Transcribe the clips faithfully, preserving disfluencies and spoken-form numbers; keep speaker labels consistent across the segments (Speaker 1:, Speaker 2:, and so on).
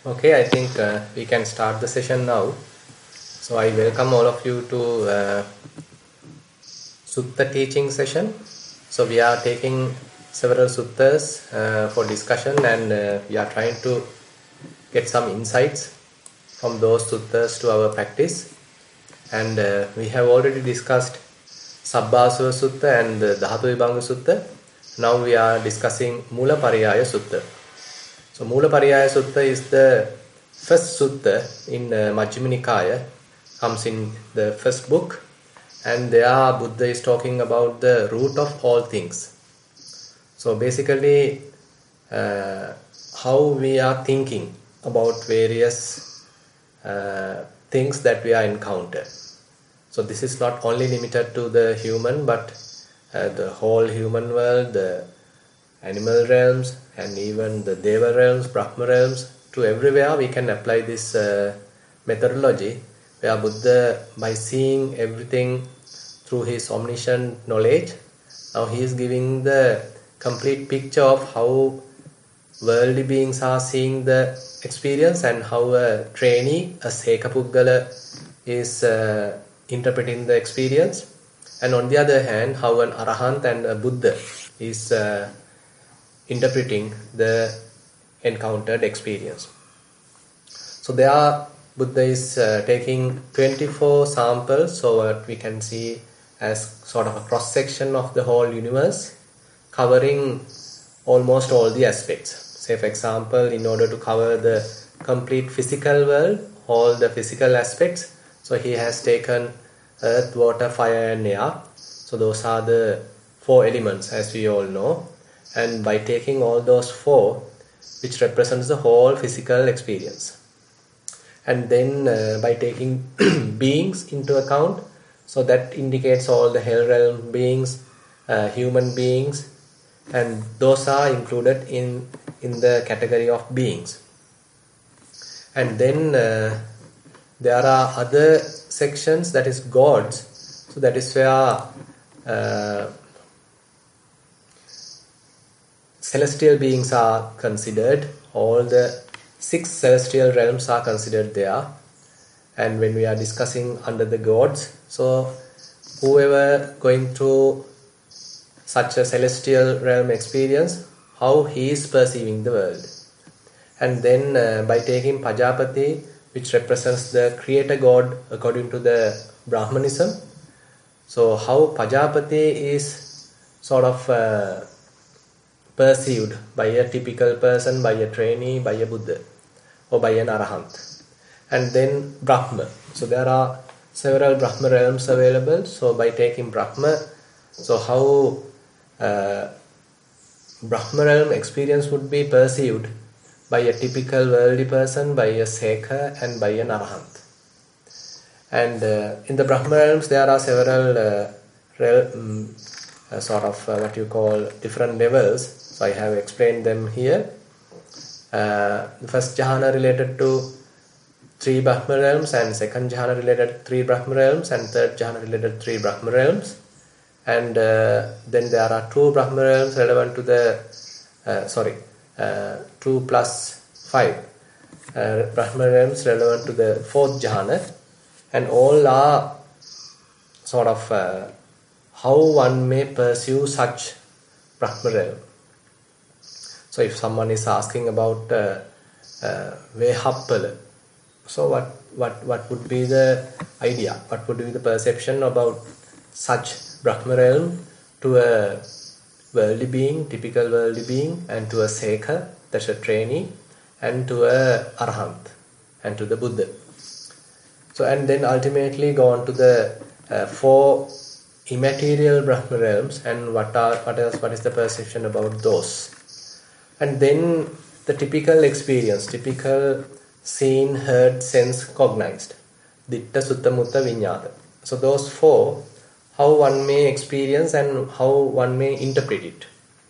Speaker 1: Okay, I think uh, we can start the session now. So I welcome all of you to uh, Sutta teaching session. So we are taking several suttas uh, for discussion, and uh, we are trying to get some insights from those suttas to our practice. And uh, we have already discussed Sabbasava Sutta and the Dhatu Vibhanga Sutta. Now we are discussing Mula Pariyaya Sutta. So Mula Pariyaya Sutta is the first sutta in uh, Majjhima Nikaya, comes in the first book, and there Buddha is talking about the root of all things. So basically uh, how we are thinking about various uh, things that we are encounter. So this is not only limited to the human, but uh, the whole human world, the animal realms, and even the Deva realms, Brahma realms. To everywhere we can apply this uh, methodology, where Buddha, by seeing everything through his omniscient knowledge, now he is giving the complete picture of how worldly beings are seeing the experience, and how a trainee, a Seka Puggala, is uh, interpreting the experience, and on the other hand, how an Arahant and a Buddha is uh, interpreting the encountered experience. So there are, Buddha is uh, taking twenty-four samples, so what we can see as sort of a cross section of the whole universe, covering almost all the aspects. Say for example, in order to cover the complete physical world, all the physical aspects, so he has taken earth, water, fire and air. So those are the four elements, as we all know. And by taking all those four, which represents the whole physical experience, and then uh, by taking beings into account, so that indicates all the hell realm beings, uh, human beings, and those are included in in the category of beings. And then uh, there are other sections, that is gods. So that is where uh, celestial beings are considered. All the six celestial realms are considered there. And when we are discussing under the gods, so whoever going through such a celestial realm experience, how he is perceiving the world. And then uh, by taking Pajapati, which represents the creator god according to the Brahmanism, so how Pajapati is sort of uh, perceived by a typical person, by a trainee, by a Buddha, or by an Arahant. And then Brahma. So there are several Brahma realms available. So by taking Brahma, so how uh, Brahma realm experience would be perceived by a typical worldly person, by a Seka, and by an Arahant. And uh, in the Brahma realms, there are several uh, rel- um, uh, sort of uh, what you call different levels. So I have explained them here. Uh, the first jhana related to three Brahma realms, and second jhana related to three Brahma realms, and third jhana related to three Brahma realms. And uh, then there are two Brahma realms relevant to the, uh, sorry, uh, two plus five uh, Brahma realms relevant to the fourth jhana. And all are sort of uh, how one may pursue such Brahma realm. So if someone is asking about uh, uh, Vehappala, so what, what, what would be the idea? What would be the perception about such Brahma realm to a worldly being, typical worldly being, and to a Seka, that's a trainee, and to a Arahant, and to the Buddha. So and then ultimately go on to the uh, four immaterial Brahma realms, and what are what else? What is the perception about those? And then the typical experience, typical seen, heard, sensed, cognized, Ditta, Sutta, Mutta, Viññāta. So those four, how one may experience and how one may interpret it.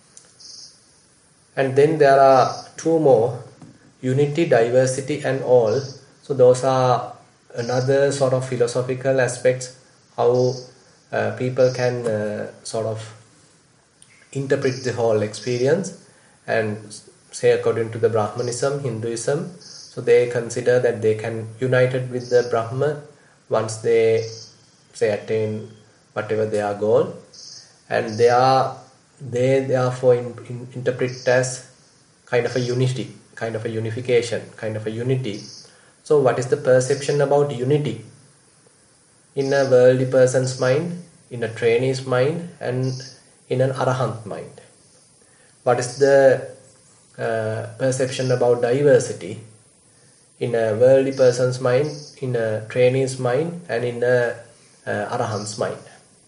Speaker 1: And then there are two more, unity, diversity and all. So those are another sort of philosophical aspects, how uh, people can uh, sort of interpret the whole experience. And say according to the Brahmanism, Hinduism, So they consider that they can united with the Brahma once they say attain whatever their goal, and they are they therefore in, in, interpret it as kind of a unity, kind of a unification, kind of a unity. So what is the perception about unity in a worldly person's mind, in a trainee's mind, and in an arahant mind? What is the uh, perception about diversity in a worldly person's mind, in a trainee's mind, and in a uh, arahant's mind?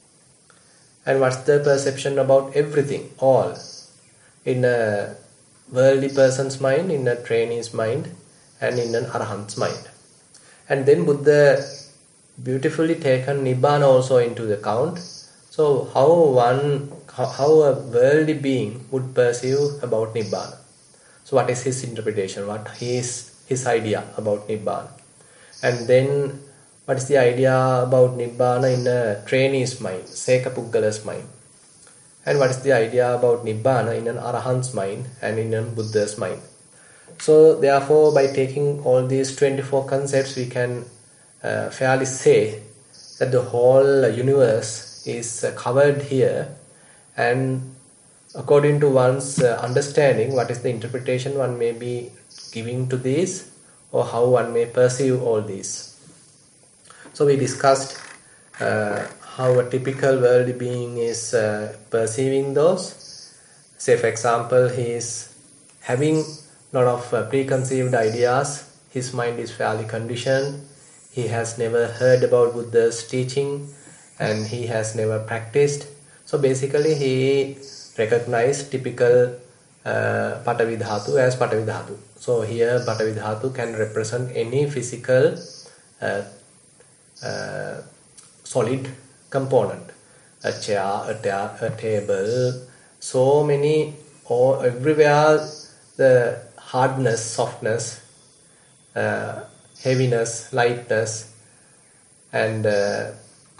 Speaker 1: And what's the perception about everything, all, in a worldly person's mind, in a trainee's mind, and in an arahant's mind? And then Buddha beautifully taken Nibbana also into the account. So how one, how, how a worldly being would perceive about Nibbana? So what is his interpretation? What is his idea about Nibbana? And then what is the idea about Nibbana in a trainee's mind, Seka Puggala's mind? And what is the idea about Nibbana in an Arahant's mind and in a Buddha's mind? So therefore, by taking all these twenty-four concepts, we can uh, fairly say that the whole universe is uh, covered here, and according to one's uh, understanding, what is the interpretation one may be giving to these, or how one may perceive all these. So we discussed uh, how a typical worldly being is uh, perceiving those. Say for example, he is having a lot of uh, preconceived ideas, his mind is fairly conditioned, he has never heard about Buddha's teaching, and he has never practiced. So basically he recognized typical uh, Patavi Dhatu as Patavi Dhatu. So here Patavi Dhatu can represent any physical uh, uh, solid component. A chair, a, ta a table, so many, or everywhere the hardness, softness, uh, heaviness, lightness, and uh,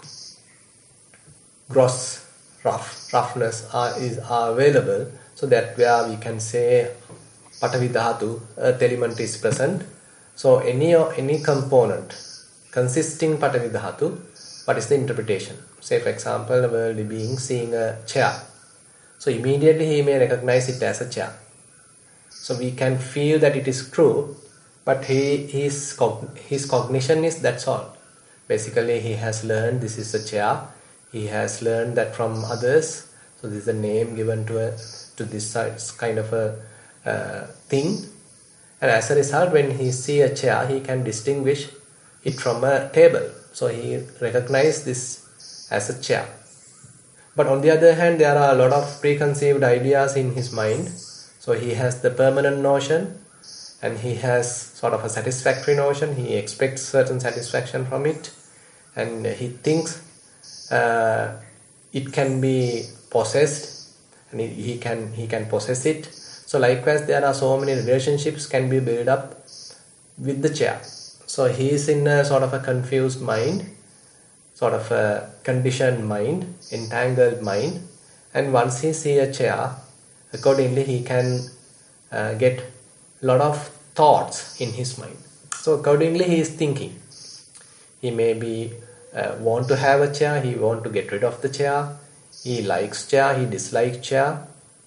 Speaker 1: gross rough roughness are is are available. So that where we can say Patavi Dhatu, earth element is present. So any any component consisting Patavi Dhatu, what is the interpretation? Say for example, a worldly being seeing a chair. So immediately he may recognize it as a chair. So we can feel that it is true, but he his his cognition is that's all. Basically, he has learned this is a chair. He has learned that from others. So this is a name given to a to this kind of a uh, thing. And as a result, when he see a chair, he can distinguish it from a table. So he recognizes this as a chair. But on the other hand, there are a lot of preconceived ideas in his mind. So he has the permanent notion, and he has sort of a satisfactory notion. He expects certain satisfaction from it, and he thinks uh, it can be possessed, and he, he can he can possess it. So likewise, there are so many relationships can be built up with the chair. So he is in a sort of a confused mind, sort of a conditioned mind, entangled mind, and once he sees a chair, accordingly he can uh, get a lot of thoughts in his mind. So accordingly he is thinking. He may be uh, want to have a chair, he want to get rid of the chair, he likes chair, he dislikes chair,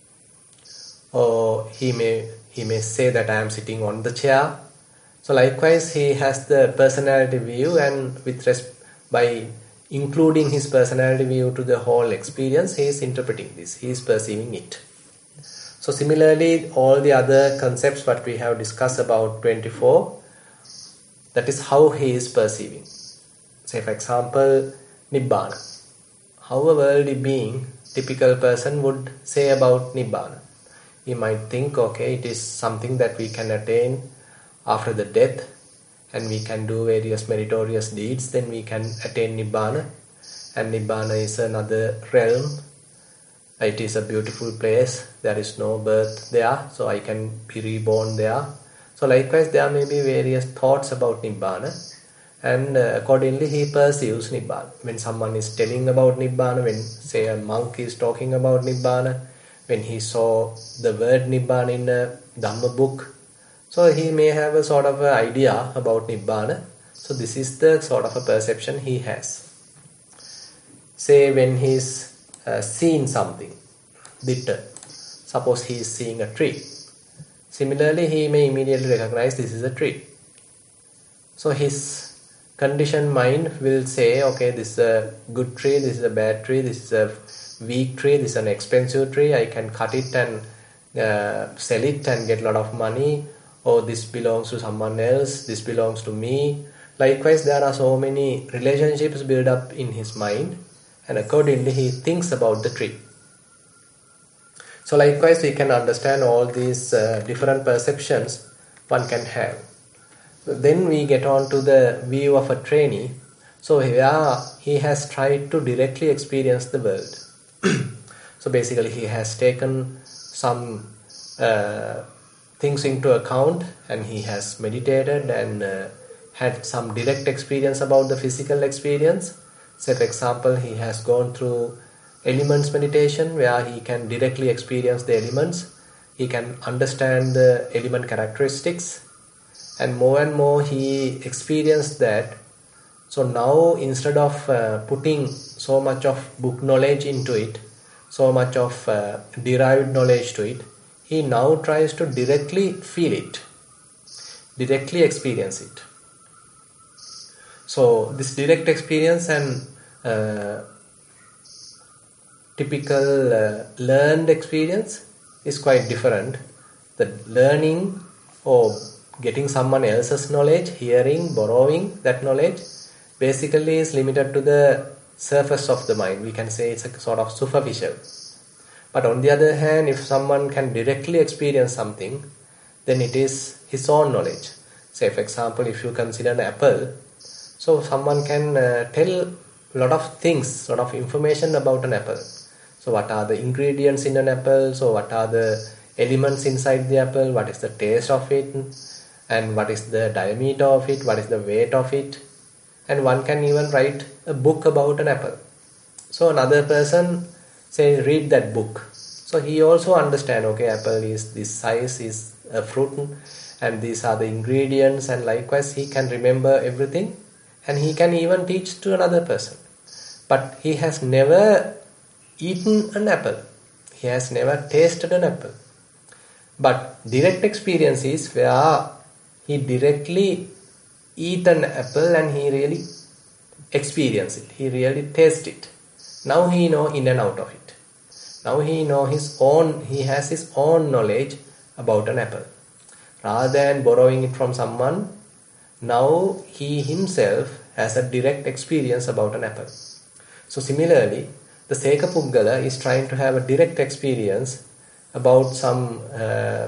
Speaker 1: or he may he may say that I am sitting on the chair. So likewise he has the personality view, and with res by including his personality view to the whole experience, he is interpreting this, he is perceiving it. So similarly, all the other concepts what we have discussed about twenty-four, that is how he is perceiving. Say for example, Nibbana. How a worldly being, typical person would say about Nibbana. He might think, okay, it is something that we can attain after the death, and we can do various meritorious deeds, then we can attain Nibbana. And Nibbana is another realm. It is a beautiful place. There is no birth there, so I can be reborn there. So likewise, there may be various thoughts about Nibbana, and uh, accordingly he perceives Nibbana. When someone is telling about Nibbana, when say a monk is talking about Nibbana, when he saw the word Nibbana in a Dhamma book, So he may have a sort of an idea about Nibbana. So this is the sort of a perception he has. Say when he's uh, seen something, ditta. Suppose he is seeing a tree. Similarly, he may immediately recognize this is a tree. So his conditioned mind will say, okay, this is a good tree, this is a bad tree, this is a weak tree, this is an expensive tree, I can cut it and uh, sell it and get a lot of money, or this belongs to someone else, this belongs to me. Likewise, there are so many relationships built up in his mind, and accordingly he thinks about the tree. So likewise, we can understand all these uh, different perceptions one can have. Then we get on to the view of a trainee. So here he has tried to directly experience the world. So basically he has taken some uh, things into account, and he has meditated and uh, had some direct experience about the physical experience. Say for example, he has gone through elements meditation, where he can directly experience the elements. He can understand the element characteristics, and more and more he experienced that. So now, instead of uh, putting so much of book knowledge into it, so much of uh, derived knowledge to it, he now tries to directly feel it, directly experience it. So this direct experience and uh, typical uh, learned experience is quite different. The learning or getting someone else's knowledge, hearing, borrowing that knowledge, basically is limited to the surface of the mind. We can say it's a sort of superficial. But on the other hand, if someone can directly experience something, then it is his own knowledge. Say for example, if you consider an apple, so someone can uh, tell a lot of things, lot of information about an apple. So what are the ingredients in an apple? So what are the elements inside the apple? What is the taste of it? And what is the diameter of it? What is the weight of it? And one can even write a book about an apple. So another person, say, read that book. So he also understand, okay, apple is this size, is a fruit, and these are the ingredients, and likewise he can remember everything, and he can even teach to another person. But he has never eaten an apple. He has never tasted an apple. But direct experience is where he directly eat an apple and he really experience it. He really taste it. Now he know in and out of it. Now he know his own, he has his own knowledge about an apple. Rather than borrowing it from someone, now he himself has a direct experience about an apple. So similarly, the Seka Puggala is trying to have a direct experience about some uh,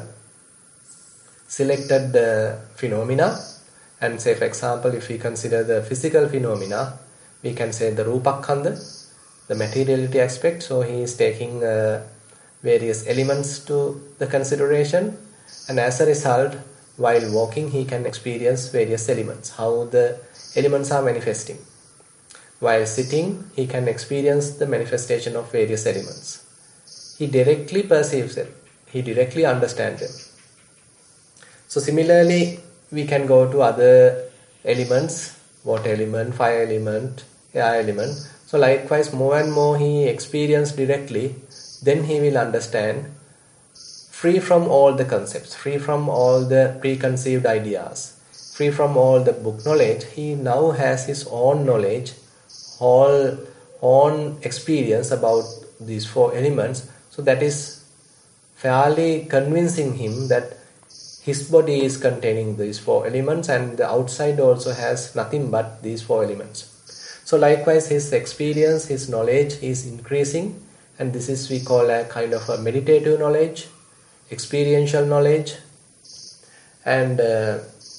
Speaker 1: selected uh, phenomena. And say for example, if we consider the physical phenomena, we can say the Rupakkhandha, the materiality aspect. So he is taking uh, various elements to the consideration, and as a result, while walking he can experience various elements, how the elements are manifesting. While sitting, he can experience the manifestation of various elements. He directly perceives them. He directly understands them. So similarly, we can go to other elements, water element, fire element, air element. So likewise, more and more he experiences directly, then he will understand, free from all the concepts, free from all the preconceived ideas, free from all the book knowledge. He now has his own knowledge, all own experience about these four elements. So that is fairly convincing him that his body is containing these four elements, and the outside also has nothing but these four elements. So likewise, his experience, his knowledge is increasing, and this is we call a kind of a meditative knowledge, experiential knowledge. And uh,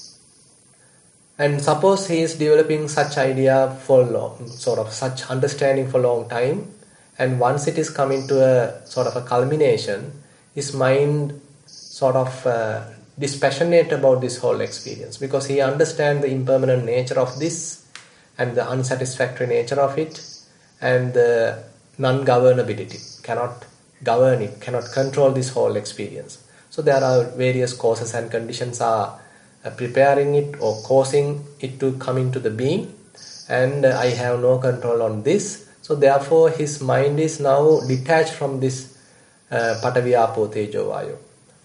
Speaker 1: and suppose he is developing such idea for long, sort of such understanding for a long time, and once it is coming to a sort of a culmination, his mind sort of uh, dispassionate about this whole experience, because he understands the impermanent nature of this and the unsatisfactory nature of it, and the non-governability, cannot govern it, cannot control this whole experience. So there are various causes and conditions are uh, preparing it or causing it to come into the being, and uh, I have no control on this. So therefore his mind is now detached from this uh, Patavi Apo Tejo Vayu.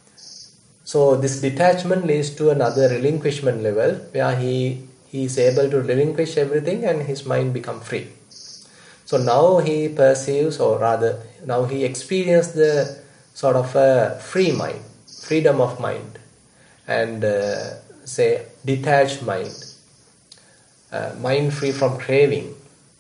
Speaker 1: So this detachment leads to another relinquishment level where he, he is able to relinquish everything and his mind become free. So now he perceives, or rather now he experiences the sort of a free mind, freedom of mind, and uh, say detached mind, uh, mind free from craving,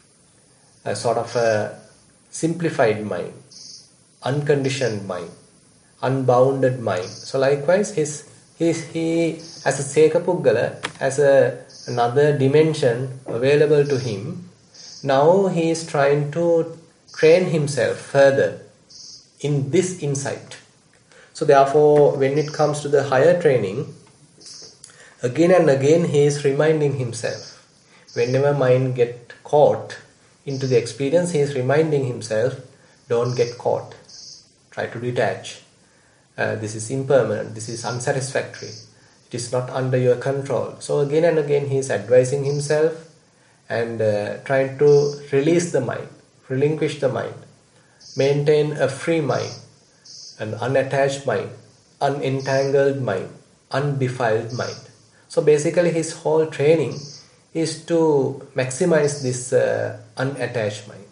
Speaker 1: a sort of a simplified mind, unconditioned mind, unbounded mind. So likewise his, his he as a Sekapuggala has a, another dimension available to him. Now he is trying to train himself further in this insight. So therefore, when it comes to the higher training, again and again he is reminding himself. Whenever mind get caught into the experience, he is reminding himself, don't get caught. Try to detach. Uh, this is impermanent. This is unsatisfactory. It is not under your control. So again and again he is advising himself and uh, trying to release the mind, relinquish the mind, maintain a free mind, an unattached mind, unentangled mind, undefiled mind. So basically his whole training is to maximize this uh, unattached mind,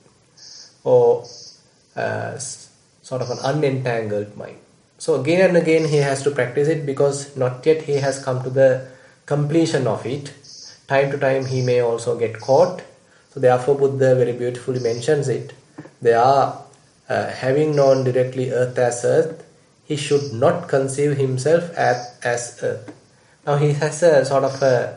Speaker 1: or uh, sort of an unentangled mind. So again and again he has to practice it, because not yet he has come to the completion of it. Time to time he may also get caught. So therefore Buddha very beautifully mentions it. They are uh, having known directly earth as earth, he should not conceive himself as, as earth. Now he has a sort of a,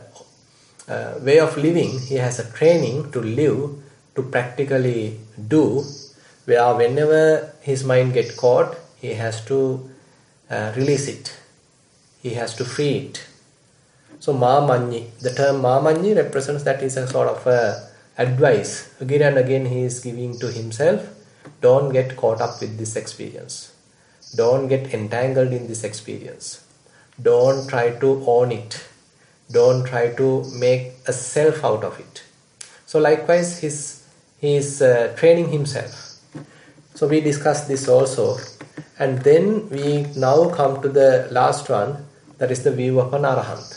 Speaker 1: a way of living, he has a training to live, to practically do, where whenever his mind gets caught, he has to uh, release it. He has to free it. So Mamanyi, the term Mamanyi represents that is a sort of a advice. Again and again he is giving to himself, don't get caught up with this experience. Don't get entangled in this experience. Don't try to own it. Don't try to make a self out of it. So likewise his, he is uh, training himself. So we discussed this also. And then we now come to the last one, that is the view of an Arahant.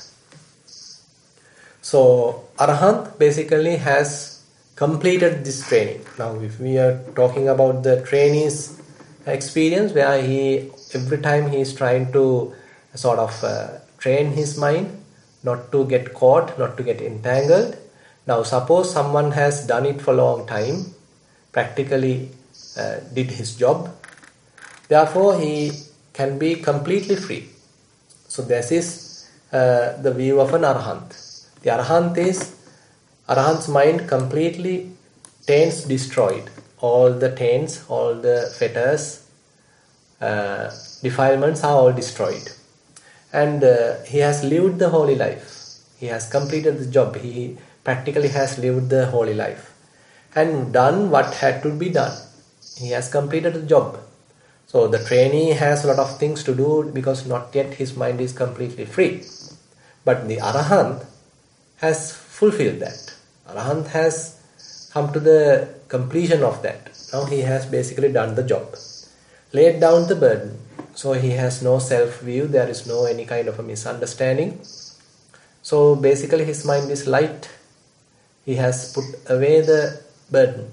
Speaker 1: So Arahant basically has completed this training. Now if we are talking about the trainee's experience, where he every time he is trying to sort of uh, train his mind not to get caught, not to get entangled. Now suppose someone has done it for a long time, practically uh, did his job, therefore he can be completely free. So this is uh, the view of an Arahant. The Arahant is, Arahant's mind completely taints destroyed. All the taints, all the fetters, uh, defilements are all destroyed. And uh, he has lived the holy life. He has completed the job. He practically has lived the holy life. And done what had to be done. He has completed the job. So the trainee has a lot of things to do, because not yet his mind is completely free. But the Arahant has fulfilled that. Arahant has come to the completion of that. Now he has basically done the job. Laid down the burden. So he has no self-view. There is no any kind of a misunderstanding. So basically his mind is light. He has put away the burden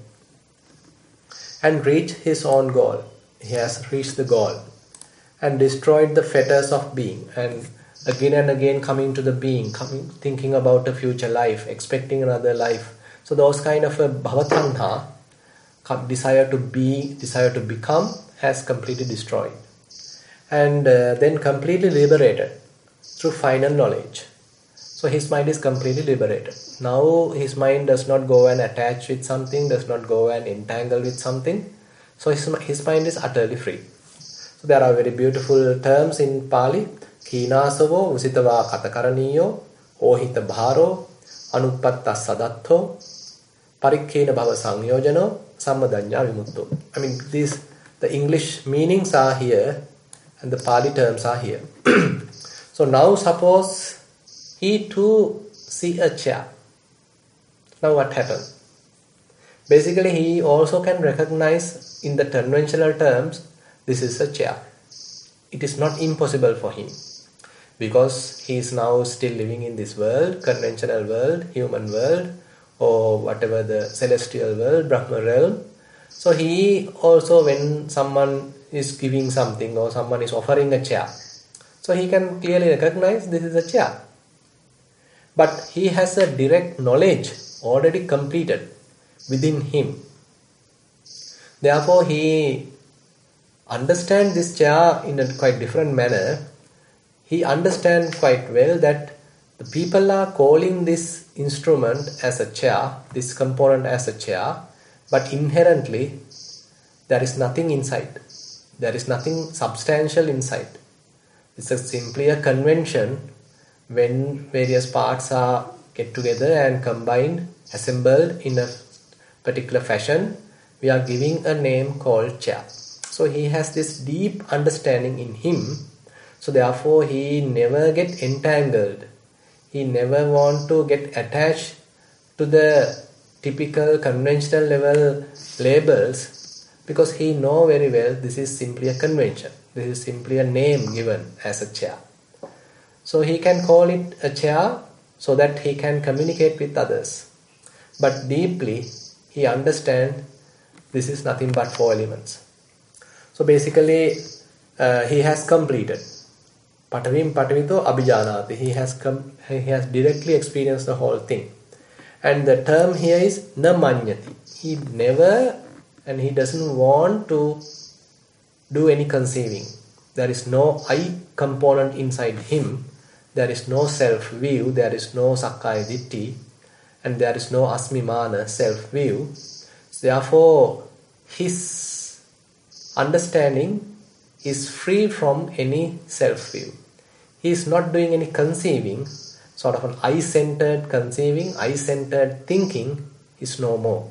Speaker 1: and reached his own goal. He has reached the goal and destroyed the fetters of being, and again and again coming to the being, coming, thinking about a future life, expecting another life. So those kind of a bhavatanha, desire to be, desire to become, has completely destroyed. And uh, then completely liberated through final knowledge. So his mind is completely liberated. Now his mind does not go and attach with something, does not go and entangle with something. So his, his mind is utterly free. So there are very beautiful terms in Pali. Kīnāsavo usitavā katakaraniyo ohita bharo anupatta sadatto parikkena bhava sangyojano sammadanya vimutto. I mean, these, the English meanings are here and the Pali terms are here. So now suppose he too see a chair. Now what happened? Basically he also can recognize in the conventional terms this is a chair. It is not impossible for him because he is now still living in this world, conventional world, human world, or whatever the celestial world, Brahma realm. So he also, when someone is giving something or someone is offering a chair, so he can clearly recognize this is a chair. But he has a direct knowledge already completed within him. Therefore he understands this chair in a quite different manner. He understands quite well that the people are calling this instrument as a chair, this component as a chair, but inherently there is nothing inside. There is nothing substantial inside. It's a simply a convention when various parts are get together and combined, assembled in a particular fashion. We are giving a name called chair. So he has this deep understanding in him. So therefore he never get entangled. He never want to get attached to the typical conventional level labels, because he know very well this is simply a convention. This is simply a name given as a chair. So he can call it a chair so that he can communicate with others. But deeply he understands this is nothing but four elements. So basically uh, he has completed. Patavim patavito abhijanati. He has come. He has directly experienced the whole thing. And the term here is na manyati. He never and he doesn't want to do any conceiving. There is no I component inside him. There is no self-view. There is no sakkaya ditthi. And there is no asmimana, self-view. Therefore, his understanding is free from any self-view. He is not doing any conceiving, sort of an I-centered conceiving, I-centered thinking is no more.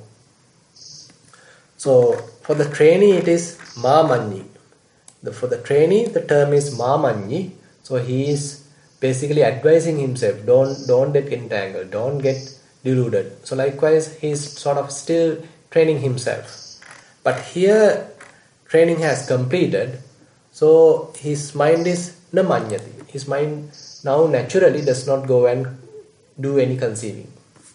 Speaker 1: So, for the trainee it is mamanyi. The, for the trainee the term is mamanyi. So, he is basically advising himself, don't, don't get entangled, don't get deluded. So, likewise he is sort of still training himself. But here training has completed, so his mind is na manyati. His mind now naturally does not go and do any conceiving.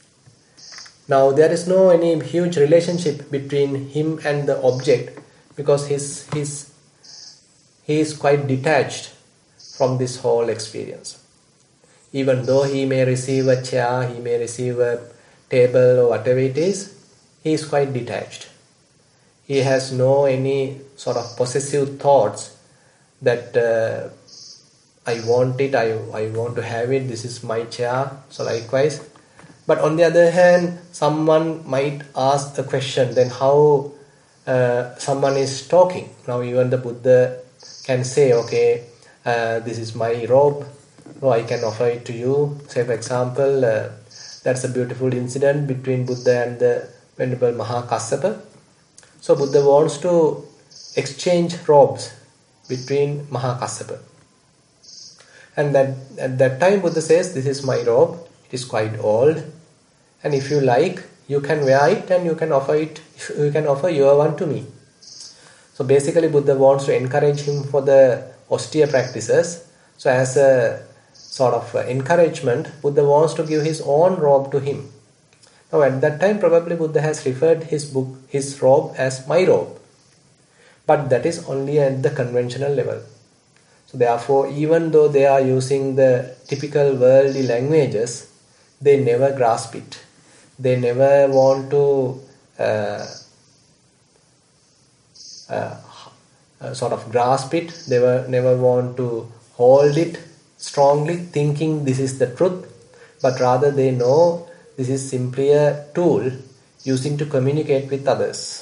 Speaker 1: Now there is no any huge relationship between him and the object, because his, his, he is quite detached from this whole experience. Even though he may receive a chair, he may receive a table or whatever it is, he is quite detached. He has no any sort of possessive thoughts that uh, I want it, I, I want to have it, this is my chair, so likewise. But on the other hand, someone might ask a question, then how uh, someone is talking. Now even the Buddha can say, okay, uh, this is my robe, so I can offer it to you. Say for example, uh, that's a beautiful incident between Buddha and the Venerable Mahakassapa. So Buddha wants to exchange robes between Mahakassapa. And that, at that time Buddha says, this is my robe, it is quite old, and if you like, you can wear it and you can offer it, you can offer your one to me. So basically Buddha wants to encourage him for the austere practices. So as a sort of encouragement, Buddha wants to give his own robe to him. Now at that time probably Buddha has referred his book, his robe as my robe. But that is only at the conventional level. So therefore, even though they are using the typical worldly languages, they never grasp it. They never want to uh, uh, uh, sort of grasp it. They were, never want to hold it strongly, thinking this is the truth. But rather they know this is simply a tool using to communicate with others.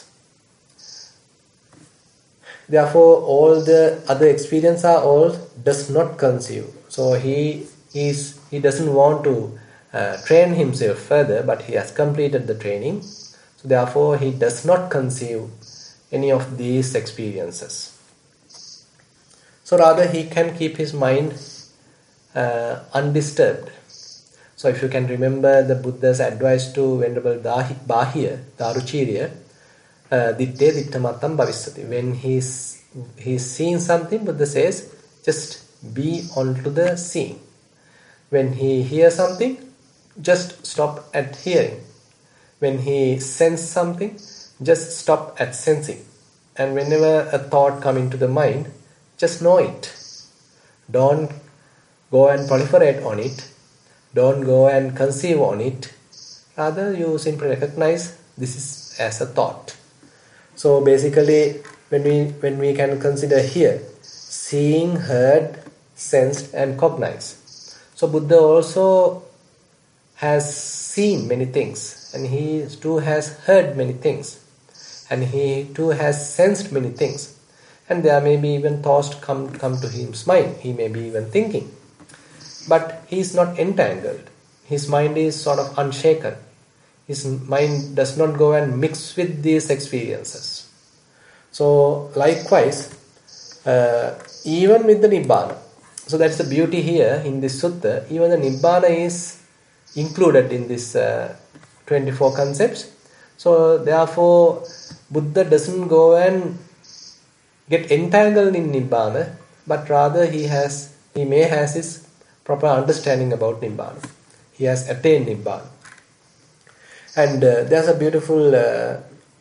Speaker 1: Therefore, all the other experience are all does not conceive. So he is he doesn't want to uh, train himself further, but he has completed the training. So therefore, he does not conceive any of these experiences. So rather he can keep his mind uh, undisturbed. So if you can remember the Buddha's advice to Venerable Bahya, Daruchirya, uh, Ditte Dittamatam Bhavisati. When he's, he's seeing something, Buddha says, just be onto the seeing. When he hears something, just stop at hearing. When he senses something, just stop at sensing. And whenever a thought comes into the mind, just know it. Don't go and proliferate on it. Don't go and conceive on it. Rather, you simply recognize this is as a thought. So basically, when we when we can consider here, seeing, heard, sensed, and cognized. So Buddha also has seen many things, and he too has heard many things, and he too has sensed many things. And there may be even thoughts come, come to his mind. He may be even thinking. But he is not entangled. His mind is sort of unshaken. His mind does not go and mix with these experiences. So likewise, uh, even with the Nibbana. So that's the beauty here in this sutta. Even the Nibbana is included in this uh, twenty-four concepts. So therefore, Buddha doesn't go and get entangled in Nibbana, but rather he has, he may has his proper understanding about Nibbana. He has attained Nibbana. And uh, there's a beautiful uh,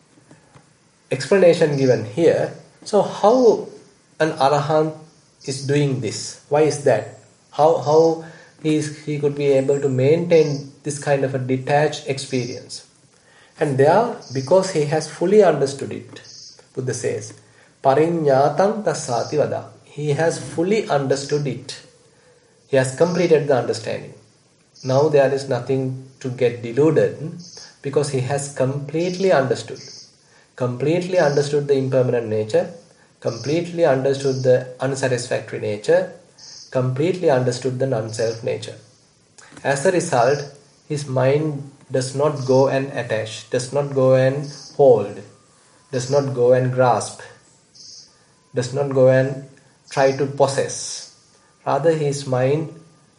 Speaker 1: explanation given here. So how an Arahant is doing this? Why is that? How how he is, he could be able to maintain this kind of a detached experience? And there, because he has fully understood it, Buddha says, Pariññātaṃ tassāti vada. He has fully understood it. He has completed the understanding. Now there is nothing to get deluded because he has completely understood. Completely understood the impermanent nature, completely understood the unsatisfactory nature, completely understood the non-self nature. As a result, his mind does not go and attach, does not go and hold, does not go and grasp, does not go and try to possess. Rather, his mind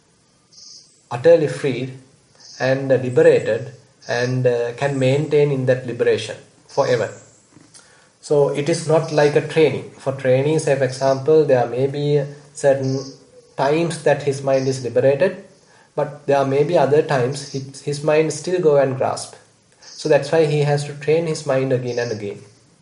Speaker 1: utterly freed and liberated and uh, can maintain in that liberation forever. So it is not like a training. For training, say for example, there may be certain times that his mind is liberated, but there may be other times his, his mind still go and grasp. So that's why he has to train his mind again and again.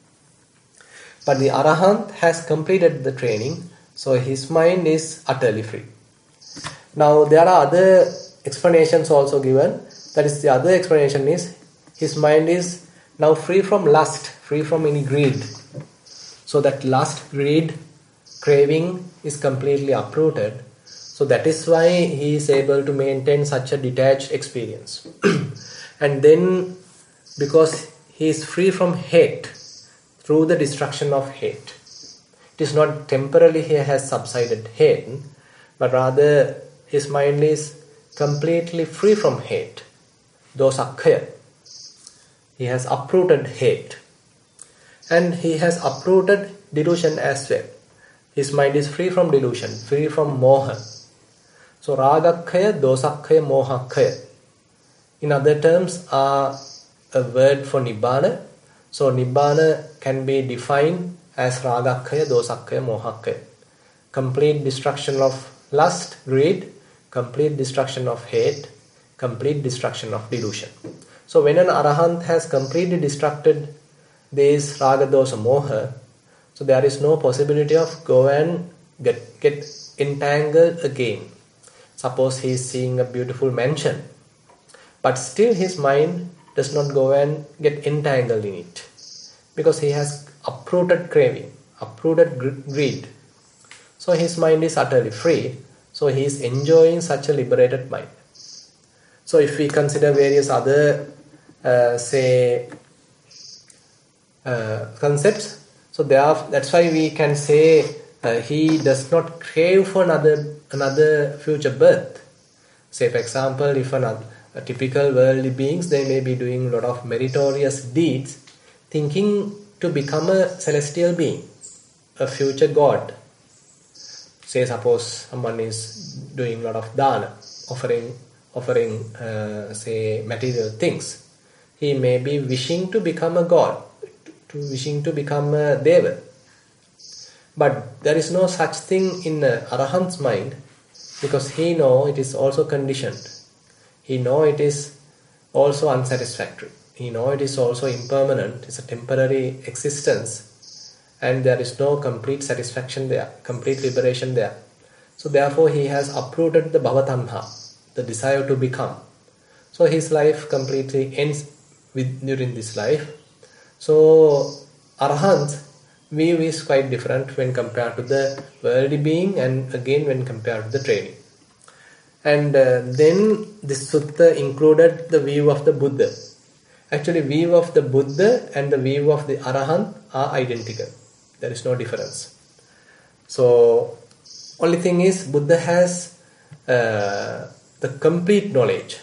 Speaker 1: But the Arahant has completed the training, so his mind is utterly free. Now there are other explanations also given. That is, the other explanation is his mind is now free from lust, free from any greed. So that lust, greed, craving is completely uprooted. So that is why he is able to maintain such a detached experience. And then because he is free from hate, through the destruction of hate. It is not temporarily he has subsided hate, but rather his mind is completely free from hate. Dosakkaya. He has uprooted hate. And he has uprooted delusion as well. His mind is free from delusion, free from moha. So ragakkaya, dosakkaya, mohakkaya. In other terms are a word for Nibbana. So Nibbana can be defined as ragakkaya, dosakkaya, mohakkaya. Complete destruction of lust, greed, complete destruction of hate, complete destruction of delusion. So when an Arahant has completely destructed this raga, dosa, moha, so there is no possibility of go and get, get entangled again. Suppose he is seeing a beautiful mansion, but still his mind does not go and get entangled in it, because he has uprooted craving, uprooted greed. So his mind is utterly free, so he is enjoying such a liberated mind. So if we consider various other, uh, say, uh, concepts, so there, that's why we can say uh, he does not crave for another another future birth. Say for example, if another, a typical worldly beings, they may be doing a lot of meritorious deeds, thinking to become a celestial being, a future god. say suppose someone is doing a lot of dana, offering, offering uh, say material things. He may be wishing to become a god, to wishing to become a deva. But there is no such thing in a arahant's mind, because he know it is also conditioned. He know it is also unsatisfactory. He know it is also impermanent. It's a temporary existence, and there is no complete satisfaction there, complete liberation there. So therefore he has uprooted the bhavatanha, the desire to become. So his life completely ends with during this life. So arahant's view is quite different when compared to the worldly being, and again when compared to the training. And uh, then this sutta included the view of the Buddha. Actually, view of the Buddha and the view of the Arahant are identical. There is no difference. So, only thing is Buddha has uh, the complete knowledge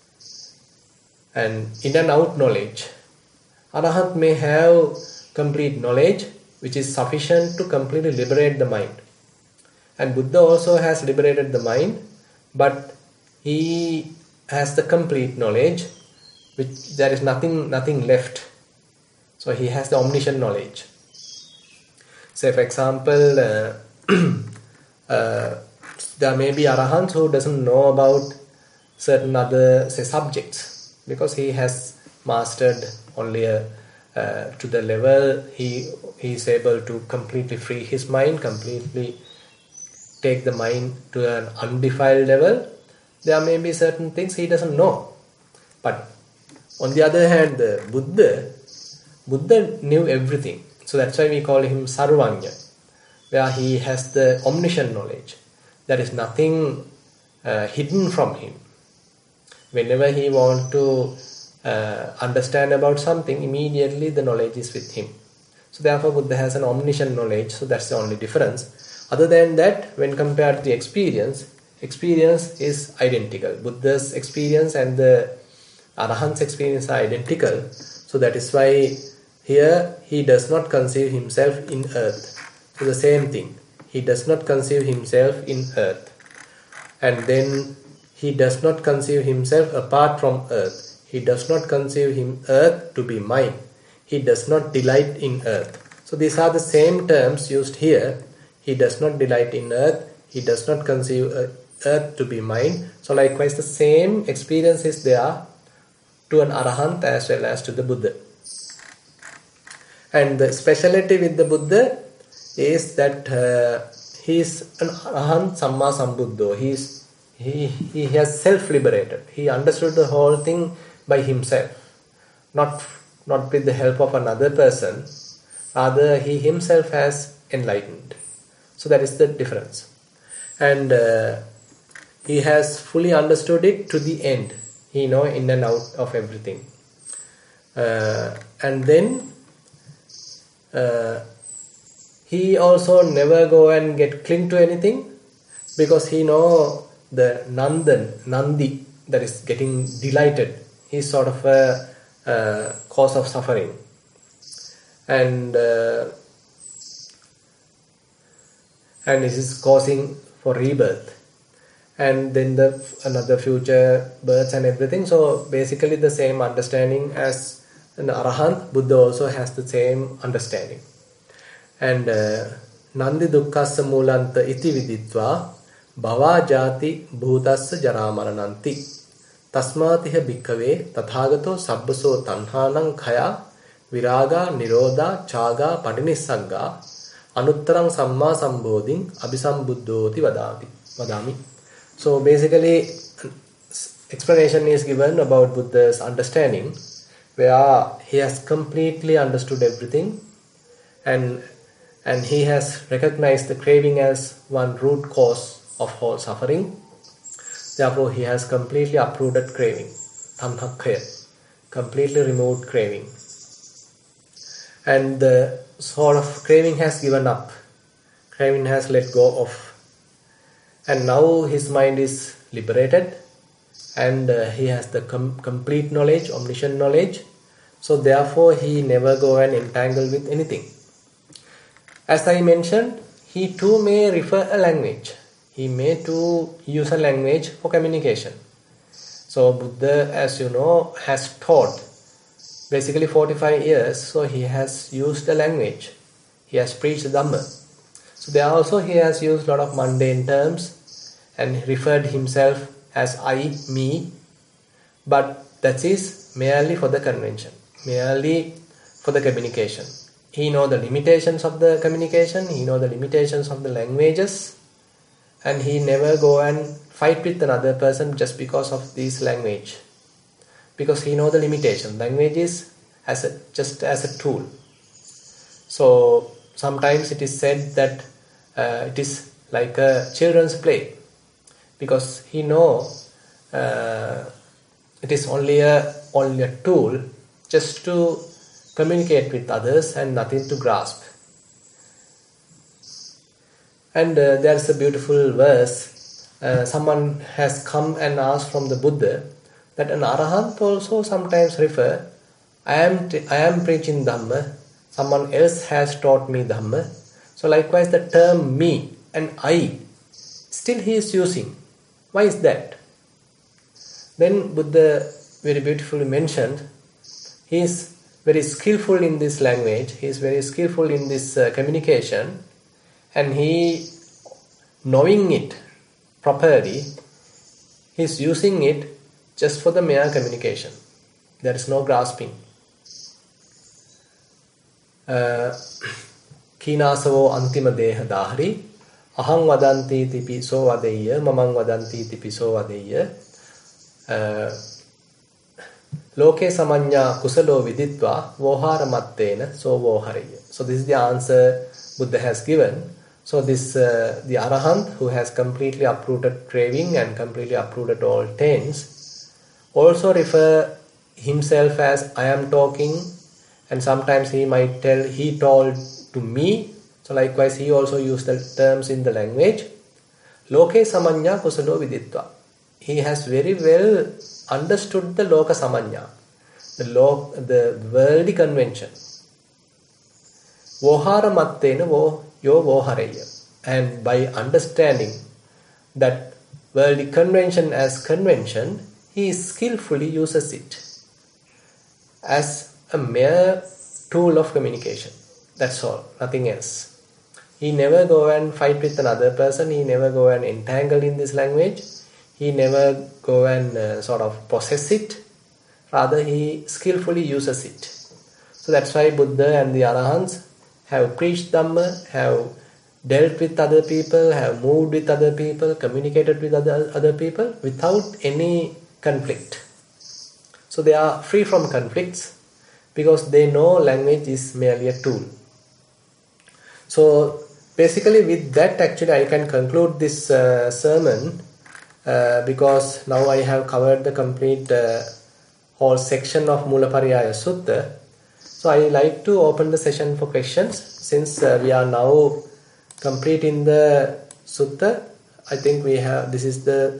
Speaker 1: and in and out knowledge. Arahant may have complete knowledge which is sufficient to completely liberate the mind. And Buddha also has liberated the mind, but he has the complete knowledge, which there is nothing nothing left. So he has the omniscient knowledge. Say for example, uh, uh, there may be arahants who doesn't know about certain other say subjects, because he has mastered only a, uh, to the level he he is able to completely free his mind, completely take the mind to an undefiled level. There may be certain things he doesn't know. But on the other hand, the Buddha, Buddha knew everything. So that's why we call him Sarvanya, where he has the omniscient knowledge. There is nothing uh, hidden from him. Whenever he wants to uh, understand about something, immediately the knowledge is with him. So therefore Buddha has an omniscient knowledge, so that's the only difference. Other than that, when compared to the experience, experience is identical. Buddha's experience and the Arahant's experience are identical. So that is why here he does not conceive himself in earth. So the same thing. He does not conceive himself in earth. And then he does not conceive himself apart from earth. He does not conceive him earth to be mine. He does not delight in earth. So these are the same terms used here. He does not delight in earth. He does not conceive earth to be mine. So likewise the same experience is there to an Arahant as well as to the Buddha. And the speciality with the Buddha is that uh, he is an Arahant Samma Sambuddho. He, is, he, he has self-liberated. He understood the whole thing by himself. Not, not with the help of another person. Rather, he himself has enlightened. So that is the difference. And uh, he has fully understood it to the end. He knows in and out of everything. Uh, and then uh, he also never go and get cling to anything, because he know the Nandan, Nandi, that is getting delighted. He is sort of a, a cause of suffering. And uh, and this is causing for rebirth, and then the another future births and everything. So basically the same understanding as an Arahant, Buddha also has the same understanding. And uh, Nandi Dukkhassa Mulanta iti viditva bhava jati bhutassa jaramarananti tasmatiha bhikkave tathagato sabbaso tanhanam khaya viraga nirodha chaga padinissagga Anuttarang Samma Sambodhin Abhisambuddhoti Vadami. Vadami. So basically, explanation is given about Buddha's understanding, where he has completely understood everything, and and he has recognized the craving as one root cause of all suffering. Therefore, he has completely uprooted craving, tanhakkaya, completely removed craving, and the sort of craving has given up, craving has let go of, and now his mind is liberated, and uh, he has the com complete knowledge, omniscient knowledge. So therefore he never go and entangle with anything. As I mentioned, he too may refer a language. He may too use a language for communication. So Buddha, as you know, has taught basically forty-five years, so he has used a language. He has preached Dhamma. So there also he has used a lot of mundane terms and referred himself as I, me, but that is merely for the convention, merely for the communication. He knows the limitations of the communication, he knows the limitations of the languages, and he never go and fight with another person just because of this language. Because he knows the limitation. Language is as a, just as a tool. So sometimes it is said that uh, it is like a children's play. Because he knows uh, it is only a, only a tool just to communicate with others and nothing to grasp. And uh, there is a beautiful verse. Uh, someone has come and asked from the Buddha that an Arahant also sometimes refer, I am, t- I am preaching Dhamma, someone else has taught me Dhamma. So likewise the term me and I, still he is using. Why is that? Then Buddha very beautifully mentioned, he is very skillful in this language, he is very skillful in this uh, communication, and he, knowing it properly, he is using it just for the mere communication. There is no grasping. Kīnāsavo antima deha dāhari ahang vadanti tipi so vadeyya mamang vadanti tipi so vadeyya loke samanya kusalo viditva vohara mattena so voharaya. So this is the answer Buddha has given. So this uh, the Arahant who has completely uprooted craving and completely uprooted all taints also refer himself as I am talking, and sometimes he might tell he told to me. So likewise he also used the terms in the language. Loke samanya kusalo viditva. He has very well understood the loka samanya, the lo- the worldly convention. Vohara mattena vo yo voharaya. And by understanding that worldly convention as convention, he skillfully uses it as a mere tool of communication. That's all, nothing else. He never go and fight with another person, he never go and entangle in this language, he never go and uh, sort of possess it, rather he skillfully uses it. So that's why Buddha and the Arahants have preached Dhamma, have dealt with other people, have moved with other people, communicated with other, other people without any conflict. So they are free from conflicts because they know language is merely a tool. So basically with that actually I can conclude this uh, sermon uh, because now I have covered the complete uh, whole section of Mulapariyaya Sutta. So I like to open the session for questions since uh, we are now completing the Sutta. I think we have, this is the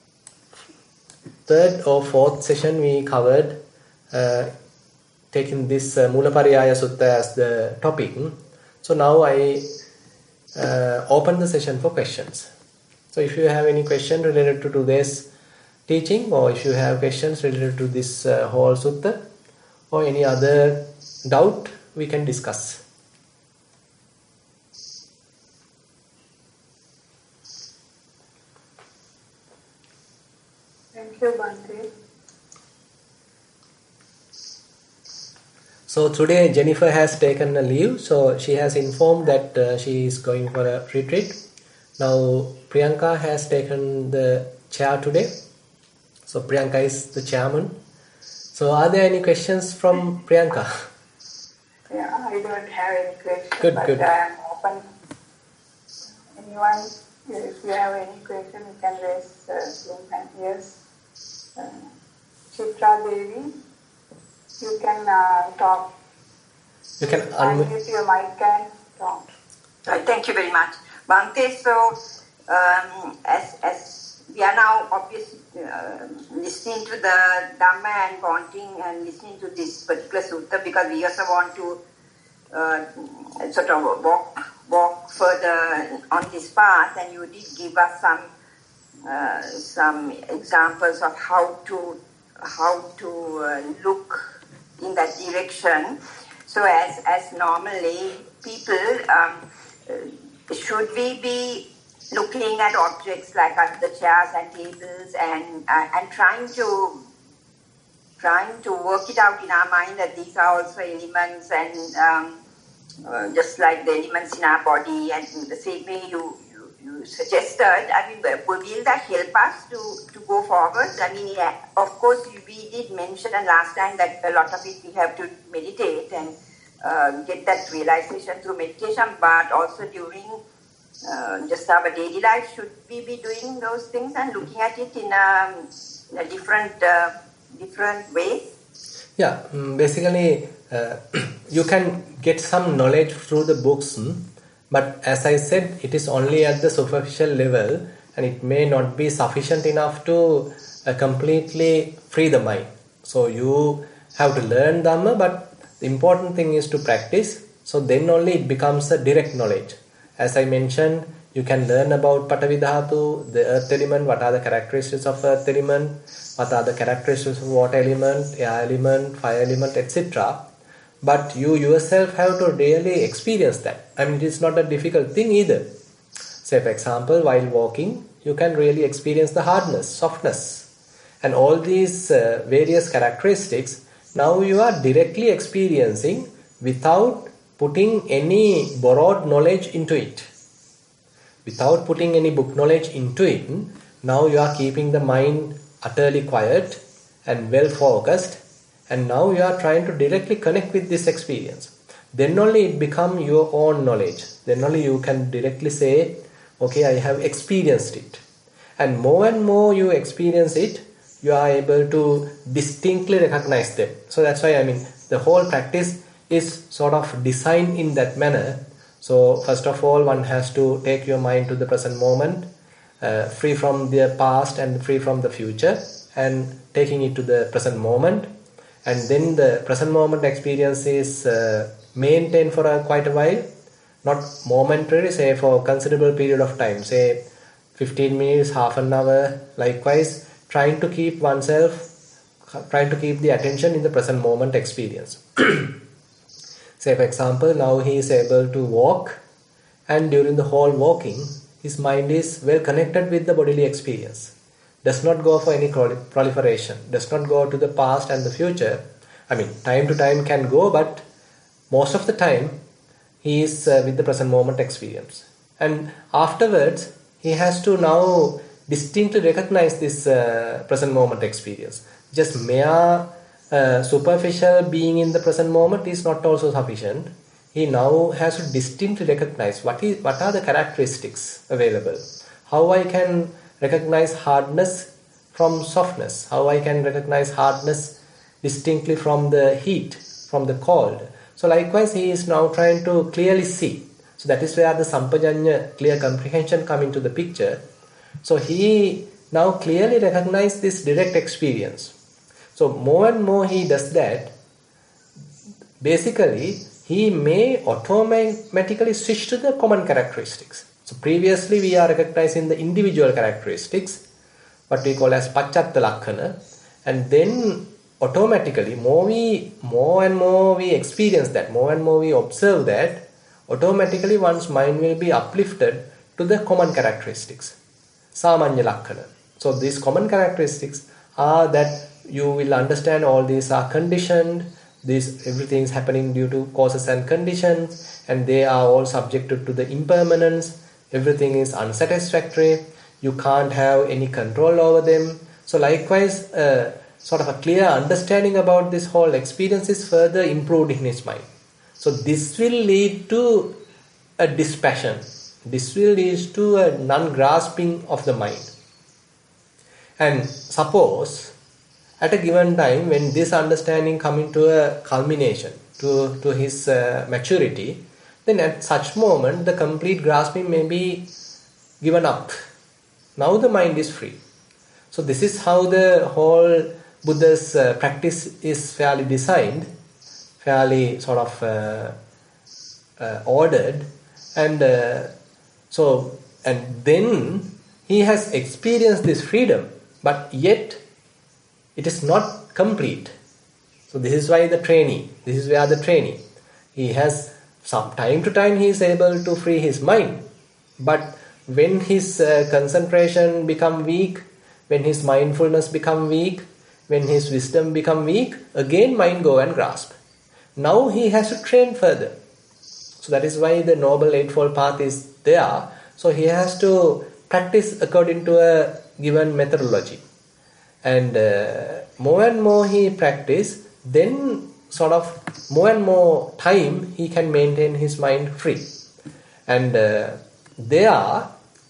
Speaker 1: third or fourth session we covered uh, taking this uh, Mulapariyaya Sutta as the topic. So now I uh, open the session for questions. So if you have any question related to today's teaching, or if you have questions related to this uh, whole Sutta, or any other doubt, we can discuss.
Speaker 2: Thank you, Bhante.
Speaker 1: So today Jennifer has taken a leave, so she has informed that uh, she is going for a retreat. Now Priyanka has taken the chair today. So Priyanka is the chairman. So are there any questions from Priyanka?
Speaker 2: Yeah, I don't have any questions,
Speaker 1: Good,
Speaker 2: but
Speaker 1: good.
Speaker 2: I am open. Anyone, if you have any question, you can raise uh, your hand. Yes. Uh, Chitra Devi, you can uh, talk.
Speaker 1: You can unmute.
Speaker 2: Unmute your mic and talk.
Speaker 3: Uh, thank you very much. Bhante, so um, as, as we are now obviously uh, listening to the Dhamma and wanting and listening to this particular sutta because we also want to uh, sort of walk walk further on this path, and you did give us some uh, some examples of how to how to uh, look in that direction. So as as normally people, um, uh, should we be looking at objects like at the chairs and tables and uh, and trying to trying to work it out in our mind that these are also elements, and um, uh, just like the elements in our body, and in the same way you, you, you suggested, I mean, will that help us to, to go forward? I mean, yeah, of course, we did mention last time that a lot of it we have to meditate and uh, get that realization through meditation, but also during uh, just our daily life, should we be doing those things and looking at it in a, in a different uh, different ways?
Speaker 1: Yeah, basically uh, you can get some knowledge through the books, but as I said, it is only at the superficial level, and it may not be sufficient enough to uh, completely free the mind. So you have to learn Dhamma, but the important thing is to practice, so then only it becomes a direct knowledge. As I mentioned, you can learn about Patavi Dhatu, the earth element, what are the characteristics of earth element, what are the characteristics of water element, air element, fire element, et cetera. But you yourself have to really experience that. I mean, it is not a difficult thing either. Say, for example, while walking, you can really experience the hardness, softness, and all these uh, various characteristics. Now you are directly experiencing without putting any borrowed knowledge into it. Without putting any book knowledge into it, now you are keeping the mind utterly quiet and well focused, and now you are trying to directly connect with this experience. Then only it becomes your own knowledge. Then only you can directly say, okay, I have experienced it. And more and more you experience it, you are able to distinctly recognize them. So that's why, I mean, the whole practice is sort of designed in that manner. So first of all, one has to take your mind to the present moment, uh, free from the past and free from the future, and taking it to the present moment. And then the present moment experience is uh, maintained for a, quite a while, not momentary, say for a considerable period of time, say fifteen minutes, half an hour, likewise, trying to keep oneself, trying to keep the attention in the present moment experience. Say, for example, now he is able to walk, and during the whole walking, his mind is well connected with the bodily experience. Does not go for any proliferation, does not go to the past and the future. I mean, time to time can go, but most of the time, he is uh, with the present moment experience. And afterwards, he has to now distinctly recognize this uh, present moment experience. Just mere Uh, superficial being in the present moment is not also sufficient. He now has to distinctly recognize what is what are the characteristics available. How I can recognize hardness from softness. How I can recognize hardness distinctly from the heat, from the cold. So likewise, he is now trying to clearly see. So that is where the sampajanya, clear comprehension, come into the picture. So he now clearly recognizes this direct experience. So more and more he does that, basically he may automatically switch to the common characteristics. So previously we are recognizing the individual characteristics, what we call as Pacchattta Lakkhana, and then automatically more we more and more we experience that, more and more we observe that, automatically one's mind will be uplifted to the common characteristics, Samanya Lakkhana. So these common characteristics are that you will understand all these are conditioned, this everything is happening due to causes and conditions, and they are all subjected to the impermanence, everything is unsatisfactory, you can't have any control over them. So likewise, uh, sort of a clear understanding about this whole experience is further improved in his mind. So this will lead to a dispassion, this will lead to a non-grasping of the mind. And suppose at a given time, when this understanding comes to a culmination, to, to his uh, maturity, then at such moment, the complete grasping may be given up. Now the mind is free. So this is how the whole Buddha's uh, practice is fairly designed, fairly sort of uh, uh, ordered, And uh, so, and then he has experienced this freedom, but yet it is not complete. So this is why the trainee, this is where the trainee, he has some time to time he is able to free his mind, but when his uh, concentration become weak, when his mindfulness become weak, when his wisdom become weak, again mind go and grasp. Now he has to train further. So that is why the Noble Eightfold Path is there. So he has to practice according to a given methodology. And uh, more and more he practice, then sort of more and more time he can maintain his mind free. And uh, there,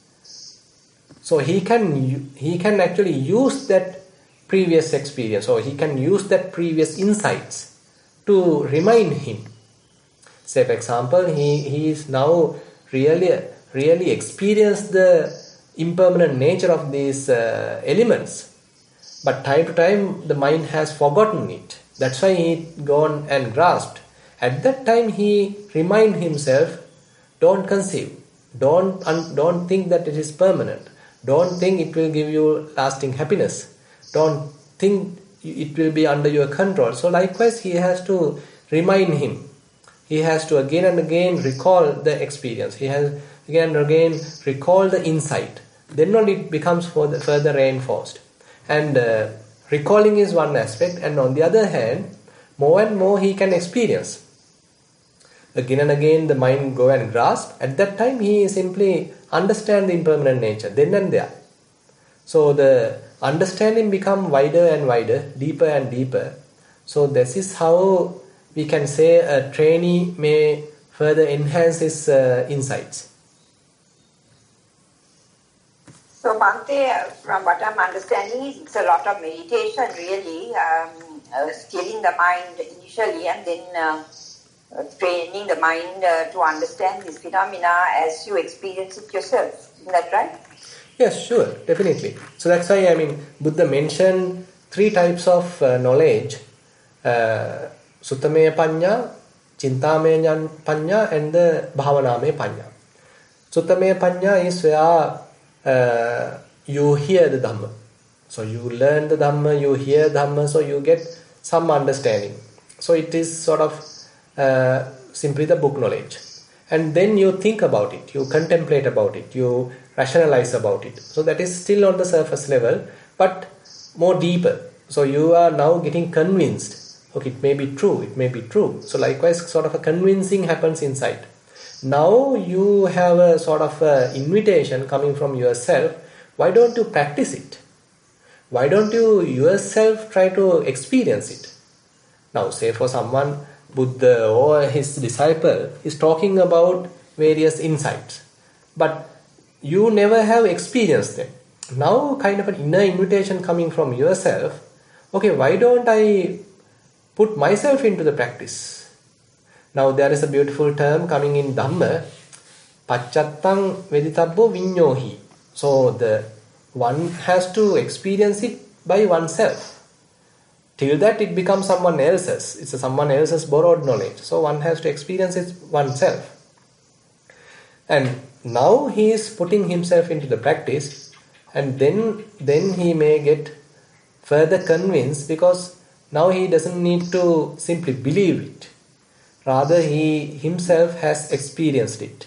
Speaker 1: so he can he can actually use that previous experience, or he can use that previous insights to remind him. Say for example, he, he is now really really experienced the impermanent nature of these uh, elements, but time to time the mind has forgotten it. That's why he gone and grasped. At that time he remind himself, don't conceive, don't un, don't think that it is permanent, don't think it will give you lasting happiness, don't think it will be under your control. So likewise he has to remind him. He has to again and again recall the experience. He has again and again recall the insight. Then only it becomes further, further reinforced. And uh, recalling is one aspect, and on the other hand, more and more he can experience. Again and again the mind go and grasp. At that time he simply understand the impermanent nature, then and there. So the understanding become wider and wider, deeper and deeper. So this is how we can say a trainee may further enhance his uh, insights.
Speaker 3: So Bhante, from what I'm understanding, it's a lot of meditation really, um, uh, stilling the mind initially and then uh, uh, training the mind uh, to understand this phenomena as you experience it yourself. Isn't that right?
Speaker 1: Yes, sure, definitely. So that's why, I mean, Buddha mentioned three types of uh, knowledge. Uh, Suttameya Panya, Chintameya Panya, and the Bhavanameya Panya. Suttameya Panya is where uh, you hear the Dhamma. So you learn the Dhamma, you hear Dhamma, so you get some understanding. So it is sort of uh, simply the book knowledge. And then you think about it, you contemplate about it, you rationalize about it. So that is still on the surface level, but more deeper. So you are now getting convinced. Okay, it may be true, it may be true. So likewise, sort of a convincing happens inside. Now you have a sort of a invitation coming from yourself. Why don't you practice it? Why don't you yourself try to experience it? Now say for someone, Buddha or his disciple is talking about various insights, but you never have experienced them. Now kind of an inner invitation coming from yourself. Okay, why don't I put myself into the practice? Now there is a beautiful term coming in Dhamma, Paccattam Veditabbo Vinyohi. So the one has to experience it by oneself. Till that it becomes someone else's. It's a someone else's borrowed knowledge. So one has to experience it oneself. And now he is putting himself into the practice, and then then he may get further convinced, because now he doesn't need to simply believe it. Rather, he himself has experienced it.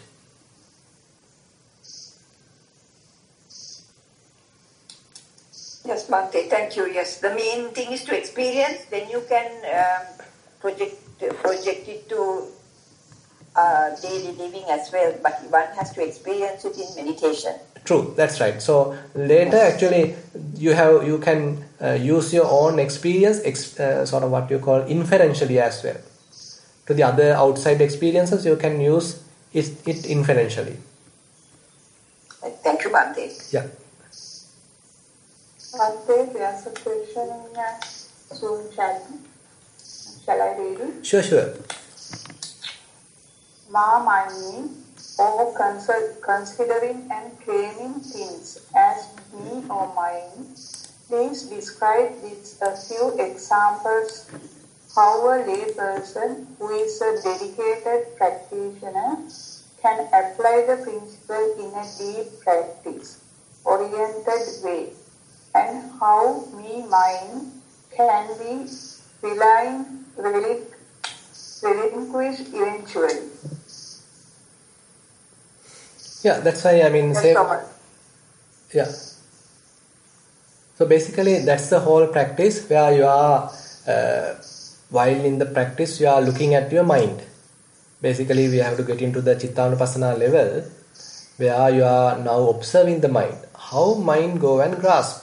Speaker 3: Yes, Bhante, thank you. Yes, the main thing is to experience, then you can um, project, project it to uh, daily living as well, but one has to experience it in meditation.
Speaker 1: True, that's right. So later, yes, actually, you have you can uh, use your own experience, ex, uh, sort of what you call inferentially as well. To the other outside experiences, you can use it, it inferentially.
Speaker 3: Thank you, Bhante.
Speaker 1: Yeah.
Speaker 2: Bhante, there's a question in the Zoom chat. Shall I read it?
Speaker 1: Sure, sure.
Speaker 2: Ma Mani, or considering and claiming things as me or mine, please describe with a few examples how a lay person who is a dedicated practitioner can apply the principle in a deep practice-oriented way, and how me mind can be relinquished eventually.
Speaker 1: Yeah, that's why I mean,
Speaker 2: That's
Speaker 1: say,
Speaker 2: all.
Speaker 1: yeah. So basically, that's the whole practice where you are, uh, while in the practice, you are looking at your mind. Basically, we have to get into the Chittanupassana level where you are now observing the mind. How mind go and grasp.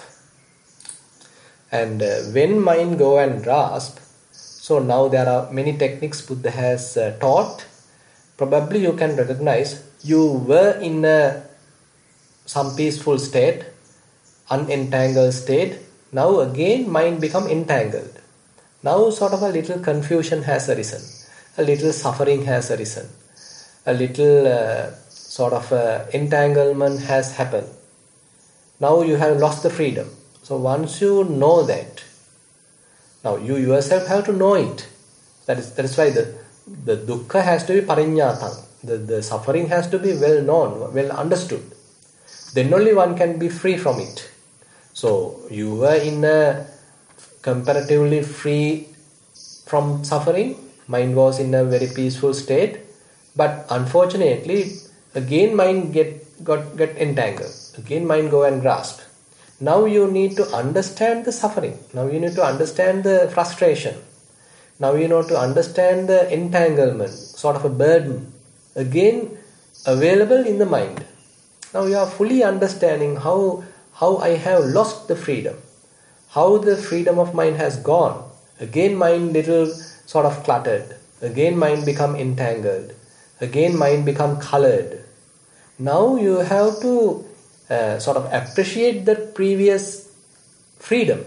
Speaker 1: And uh, when mind go and grasp, so now there are many techniques Buddha has uh, taught. Probably you can recognize you were in a, some peaceful state, unentangled state. Now again mind become entangled. Now sort of a little confusion has arisen. A little suffering has arisen. A little uh, sort of uh, entanglement has happened. Now you have lost the freedom. So once you know that, now you yourself have to know it. That is that is why the, the dukkha has to be pariññātaṃ. The, the suffering has to be well known, well understood. Then only one can be free from it. So you were in a comparatively free from suffering. Mind was in a very peaceful state. But unfortunately, again mind get got get entangled. Again mind go and grasp. Now you need to understand the suffering. Now you need to understand the frustration. Now you know to understand the entanglement, sort of a burden, again available in the mind. Now you are fully understanding how, how I have lost the freedom, how the freedom of mind has gone. Again mind little sort of cluttered. Again mind become entangled. Again mind become colored. Now you have to uh, sort of appreciate the previous freedom,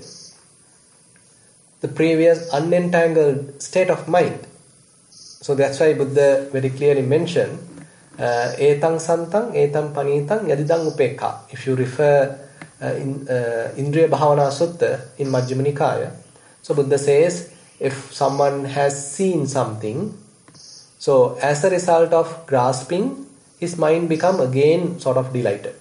Speaker 1: the previous unentangled state of mind. So that's why Buddha very clearly mentioned etang santang etam panitang yadidang upekha. If you refer uh, in uh, Indriya Bhavana Sutta in Majjhima Nikaya, so Buddha says if someone has seen something, so as a result of grasping, his mind become again sort of delighted.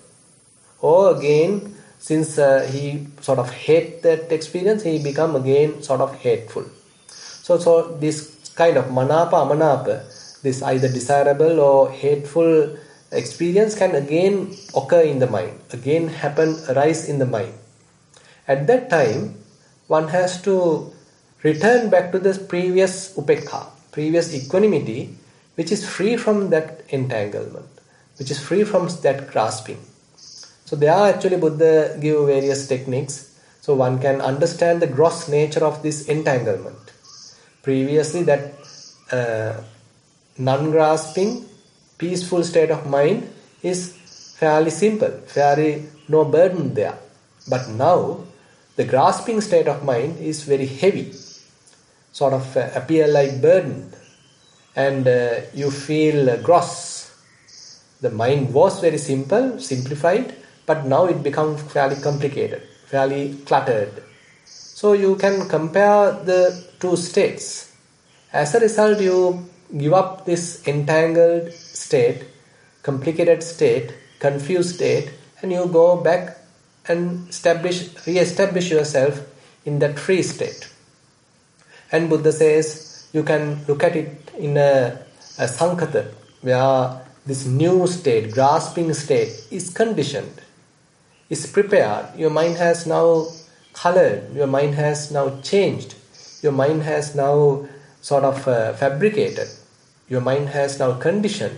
Speaker 1: Or again, since uh, he sort of hate that experience, he become again sort of hateful. So, so this kind of manapa, amanapa, this either desirable or hateful experience can again occur in the mind, again happen, arise in the mind. At that time, one has to return back to this previous upekha, previous equanimity, which is free from that entanglement, which is free from that grasping. So there are actually Buddha give various techniques, so one can understand the gross nature of this entanglement. Previously that uh, non-grasping, peaceful state of mind is fairly simple, fairly no burden there. But now the grasping state of mind is very heavy, sort of uh, appear like burdened, and uh, you feel uh, gross. The mind was very simple, simplified, but now it becomes fairly complicated, fairly cluttered. So you can compare the two states. As a result, you give up this entangled state, complicated state, confused state, and you go back and establish, re-establish yourself in that free state. And Buddha says you can look at it in a, a sankhata, where this new state, grasping state, is conditioned, is prepared. Your mind has now colored, your mind has now changed, your mind has now sort of uh, fabricated, your mind has now conditioned.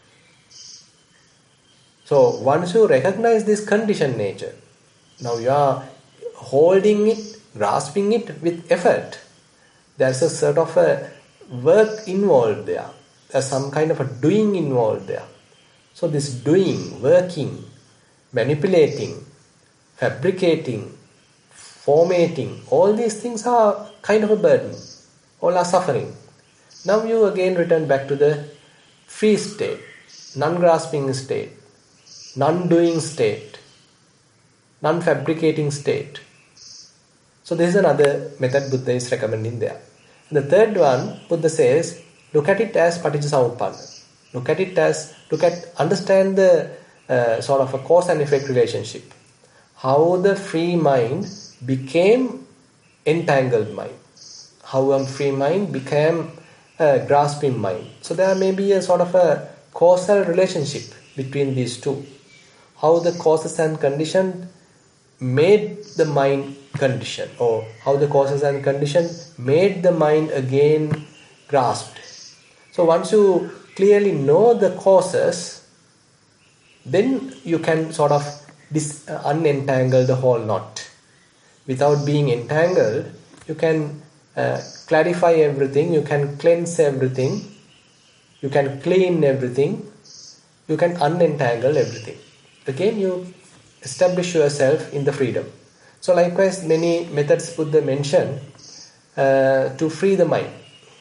Speaker 1: So once you recognize this conditioned nature, now you are holding it, grasping it with effort. There's a sort of a work involved there. There's some kind of a doing involved there. So this doing, working, manipulating, fabricating, formatting, all these things are kind of a burden. All are suffering. Now you again return back to the free state, non-grasping state, non-doing state, non-fabricating state. So this is another method Buddha is recommending there. And the third one, Buddha says, look at it as Paticca Samuppanna. Look at it as, look at, understand the uh, sort of a cause and effect relationship. How the free mind became entangled mind. How a free mind became a grasping mind. So there may be a sort of a causal relationship between these two. How the causes and conditions made the mind condition, or how the causes and conditions made the mind again grasped. So once you clearly know the causes, then you can sort of dis- uh, unentangle the whole knot. Without being entangled, you can uh, clarify everything, you can cleanse everything, you can clean everything, you can unentangle everything. Again, you establish yourself in the freedom. So likewise, many methods Buddha mentioned uh, to free the mind.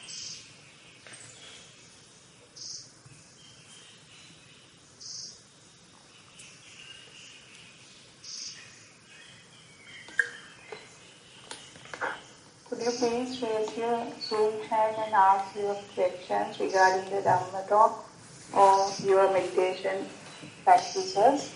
Speaker 2: Could you please raise your Zoom hand and ask your questions regarding the Dhamma talk or your meditation practices?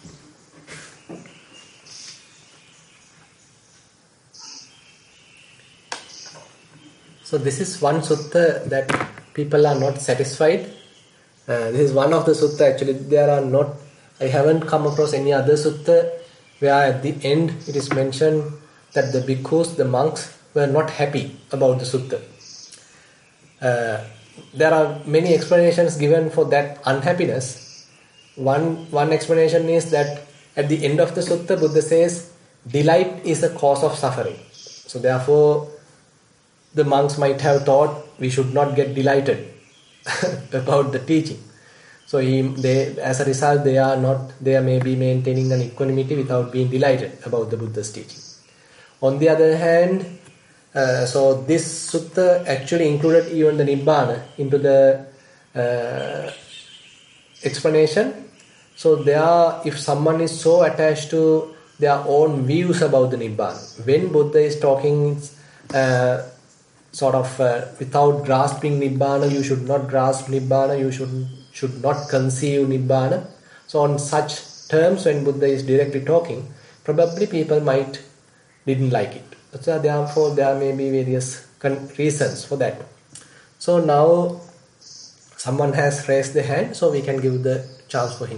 Speaker 1: So this is one sutta that people are not satisfied. Uh, this is one of the sutta. Actually, there are not. I haven't come across any other sutta where at the end it is mentioned that the bhikkhus, the monks, were not happy about the sutta. Uh, there are many explanations given for that unhappiness. One one explanation is that at the end of the sutta, Buddha says delight is a cause of suffering. So therefore, the monks might have thought we should not get delighted about the teaching. So he, they, as a result, they are not, they are maybe maintaining an equanimity without being delighted about the Buddha's teaching. On the other hand, uh, so this sutta actually included even the Nibbana into the uh, explanation. So there, if someone is so attached to their own views about the Nibbana, when Buddha is talking uh, sort of uh, without grasping Nibbana, you should not grasp Nibbana, you should should not conceive Nibbana. So on such terms, when Buddha is directly talking, probably people might didn't like it. So therefore there may be various con- reasons for that. So now someone has raised the hand, so we can give the chance for him.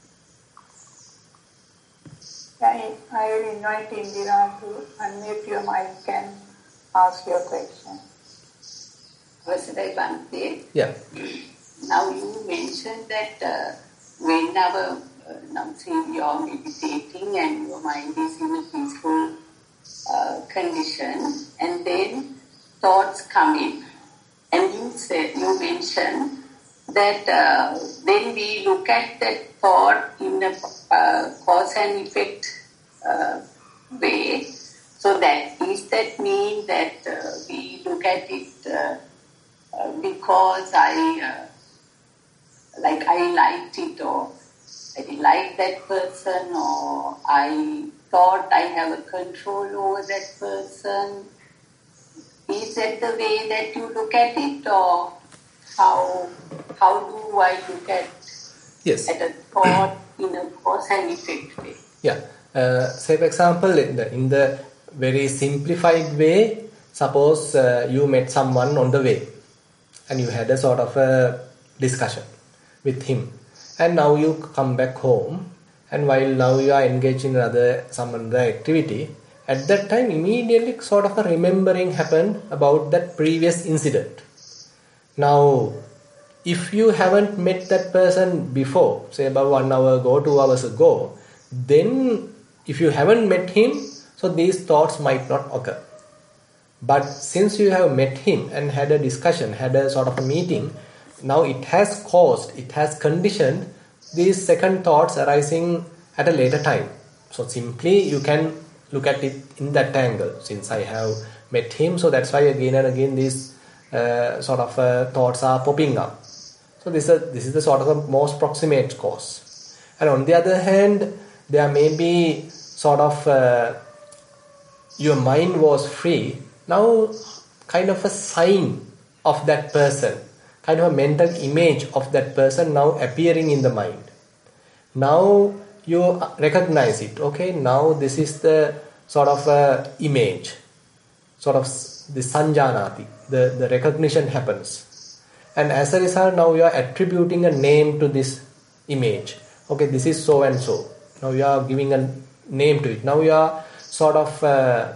Speaker 2: I, I will invite Indira to unmute your mic and ask your question.
Speaker 4: Vasudai Bhante.
Speaker 1: Yeah.
Speaker 4: Now you mentioned that uh, when our, uh, now say you are meditating and your mind is in a peaceful uh, condition, and then thoughts come in. And you said, you mentioned that uh, then we look at that thought in a uh, cause and effect uh, way. So that, is that mean that uh, we look at it uh, uh, because I, uh, like I liked it, or I didn't like that person, or I thought I have a control over that person? Is that the way that you look at it, or how how do I look at
Speaker 1: Yes.
Speaker 4: at a thought in a cause and effect way?
Speaker 1: Yeah. Uh, say for example, in the, in the very simplified way, suppose uh, you met someone on the way and you had a sort of a discussion with him, and now you come back home, and while now you are engaged in other some other activity, at that time immediately sort of a remembering happened about that previous incident. Now if you haven't met that person before, say about one hour ago, two hours ago, then if you haven't met him, so these thoughts might not occur. But since you have met him and had a discussion, had a sort of a meeting, now it has caused, it has conditioned these second thoughts arising at a later time. So simply you can look at it in that angle. Since I have met him, so that's why again and again these uh, sort of uh, thoughts are popping up. So this is, a, this is the sort of a most proximate cause. And on the other hand, there may be sort of uh, your mind was free. Now kind of a sign of that person, kind of a mental image of that person now appearing in the mind. Now you recognize it. Okay, now this is the sort of uh, image, sort of the sanjanati, the, the recognition happens. And as a result, now you are attributing a name to this image. Okay, this is so and so. Now you are giving a name to it. Now you are sort of, uh,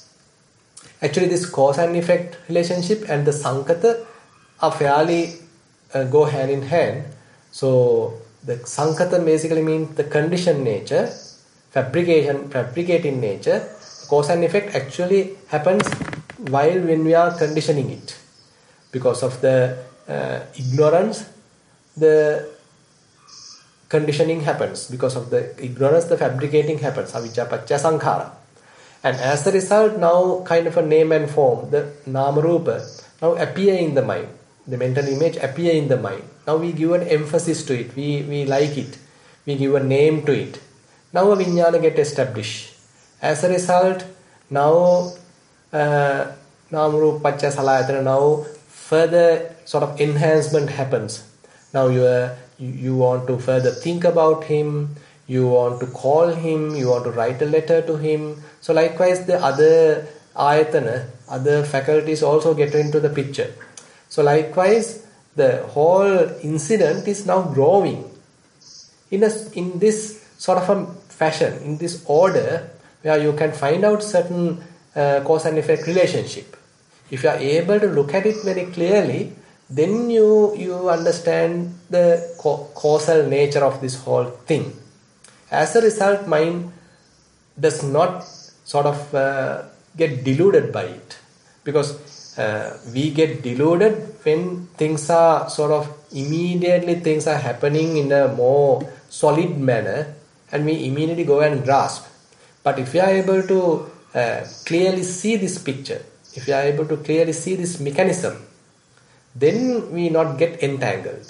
Speaker 1: actually this cause and effect relationship and the sankata are fairly uh, go hand in hand. So the sankata basically means the conditioned nature, fabrication, fabricating nature. Cause and effect actually happens while when we are conditioning it. Because of the uh, ignorance, the conditioning happens. Because of the ignorance, the fabricating happens. Avijja paccaya sankhara. And as a result, now kind of a name and form, the nama rupa, now appear in the mind. The mental image appear in the mind. Now we give an emphasis to it. We, we like it. We give a name to it. Now a vijnana get established. As a result, now uh, nama rupa paccaya salayatana, now further sort of enhancement happens. Now you, are, you you want to further think about him, you want to call him, you want to write a letter to him. So likewise the other ayatana, other faculties also get into the picture. So likewise the whole incident is now growing in, a, in this sort of a fashion, in this order where you can find out certain uh, cause and effect relationship. If you are able to look at it very clearly, then you, you understand the co- causal nature of this whole thing. As a result, mind does not sort of uh, get deluded by it. Because uh, we get deluded when things are sort of immediately things are happening in a more solid manner and we immediately go and grasp. But if you are able to uh, clearly see this picture, if you are able to clearly see this mechanism, then we not get entangled.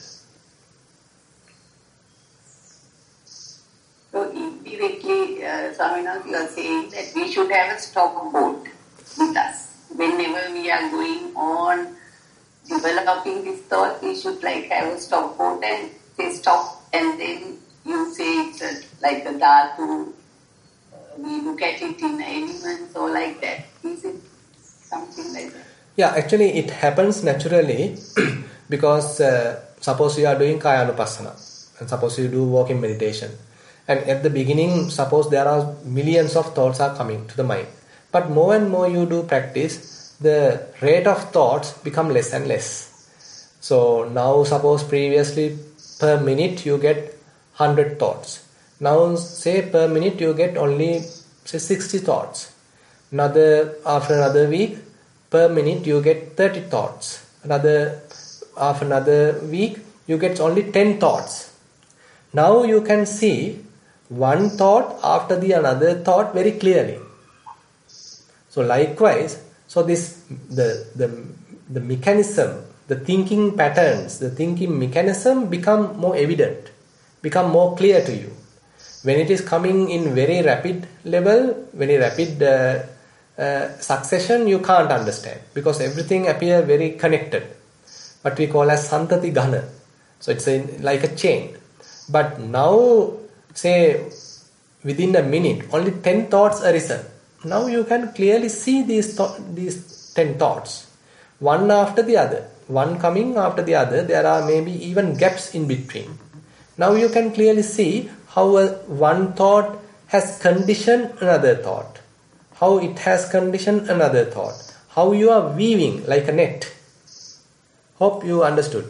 Speaker 4: So indirectly, uh, Swaminathan, you are saying that we should have a stop boat with us. Whenever we are going on developing this thought, we should like have a stop boat and say stop, and then you say it's a, like a dhatu. Uh, we look at it in elements or like that. Is it something like that?
Speaker 1: Yeah, actually it happens naturally because uh, suppose you are doing kaya anupassana and suppose you do walking meditation, and at the beginning suppose there are millions of thoughts are coming to the mind, but more and more you do practice, the rate of thoughts become less and less. So now suppose previously per minute you get one hundred thoughts. Now say per minute you get only say sixty thoughts. Another after another week, per minute you get thirty thoughts. Another after another week you get only ten thoughts. Now you can see one thought after the another thought very clearly. So likewise, so this the the the mechanism, the thinking patterns, the thinking mechanism become more evident, become more clear to you. When it is coming in very rapid level, very rapid uh, uh, succession, you can't understand because everything appears very connected. What we call as santati ghana. So it's a, like a chain. But now, say within a minute, only ten thoughts are arisen. Now you can clearly see these th- these ten thoughts, one after the other, one coming after the other. There are maybe even gaps in between. Now you can clearly see how a, one thought has conditioned another thought, how it has conditioned another thought, how you are weaving like a net. Hope you understood.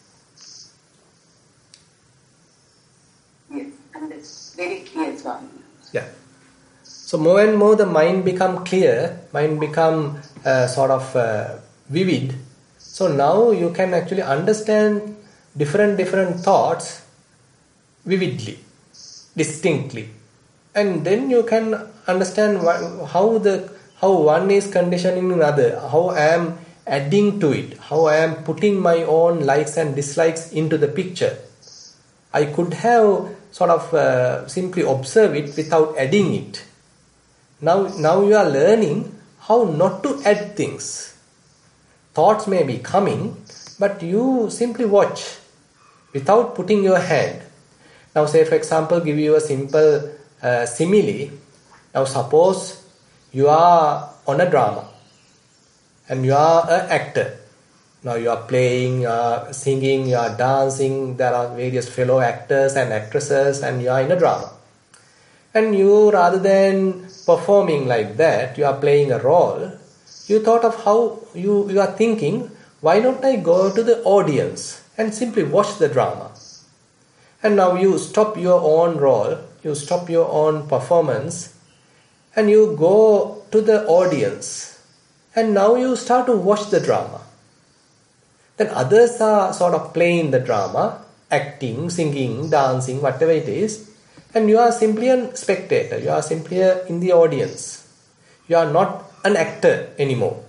Speaker 4: Yes, and it's very clear, Swami.
Speaker 1: Yeah. So more and more the mind become clear, mind become uh, sort of uh, vivid. So now you can actually understand different different thoughts vividly, distinctly, and then you can understand wh- how the how one is conditioning another, how I am adding to it, how I am putting my own likes and dislikes into the picture. I could have sort of uh, simply observe it without adding it. Now, now you are learning how not to add things. Thoughts may be coming, but you simply watch without putting your hand. Now say for example, give you a simple uh, simile. Now suppose you are on a drama and you are an actor. Now you are playing, you are singing, you are dancing, there are various fellow actors and actresses and you are in a drama. And you, rather than performing like that, you are playing a role, you thought of how you, you are thinking, why don't I go to the audience and simply watch the drama? And now you stop your own role, you stop your own performance and you go to the audience and now you start to watch the drama. Then others are sort of playing the drama, acting, singing, dancing, whatever it is, and you are simply a spectator, you are simply a, in the audience. You are not an actor anymore.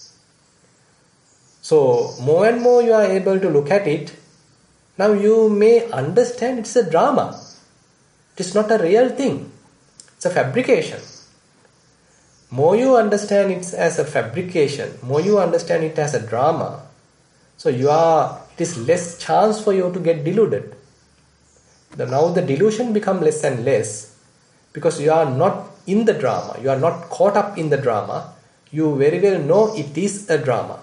Speaker 1: So more and more you are able to look at it. Now you may understand it's a drama. It is not a real thing. It's a fabrication. More you understand it as a fabrication, more you understand it as a drama, so you are, it is less chance for you to get deluded. The, now the delusion becomes less and less because you are not in the drama, you are not caught up in the drama, you very well know it is a drama.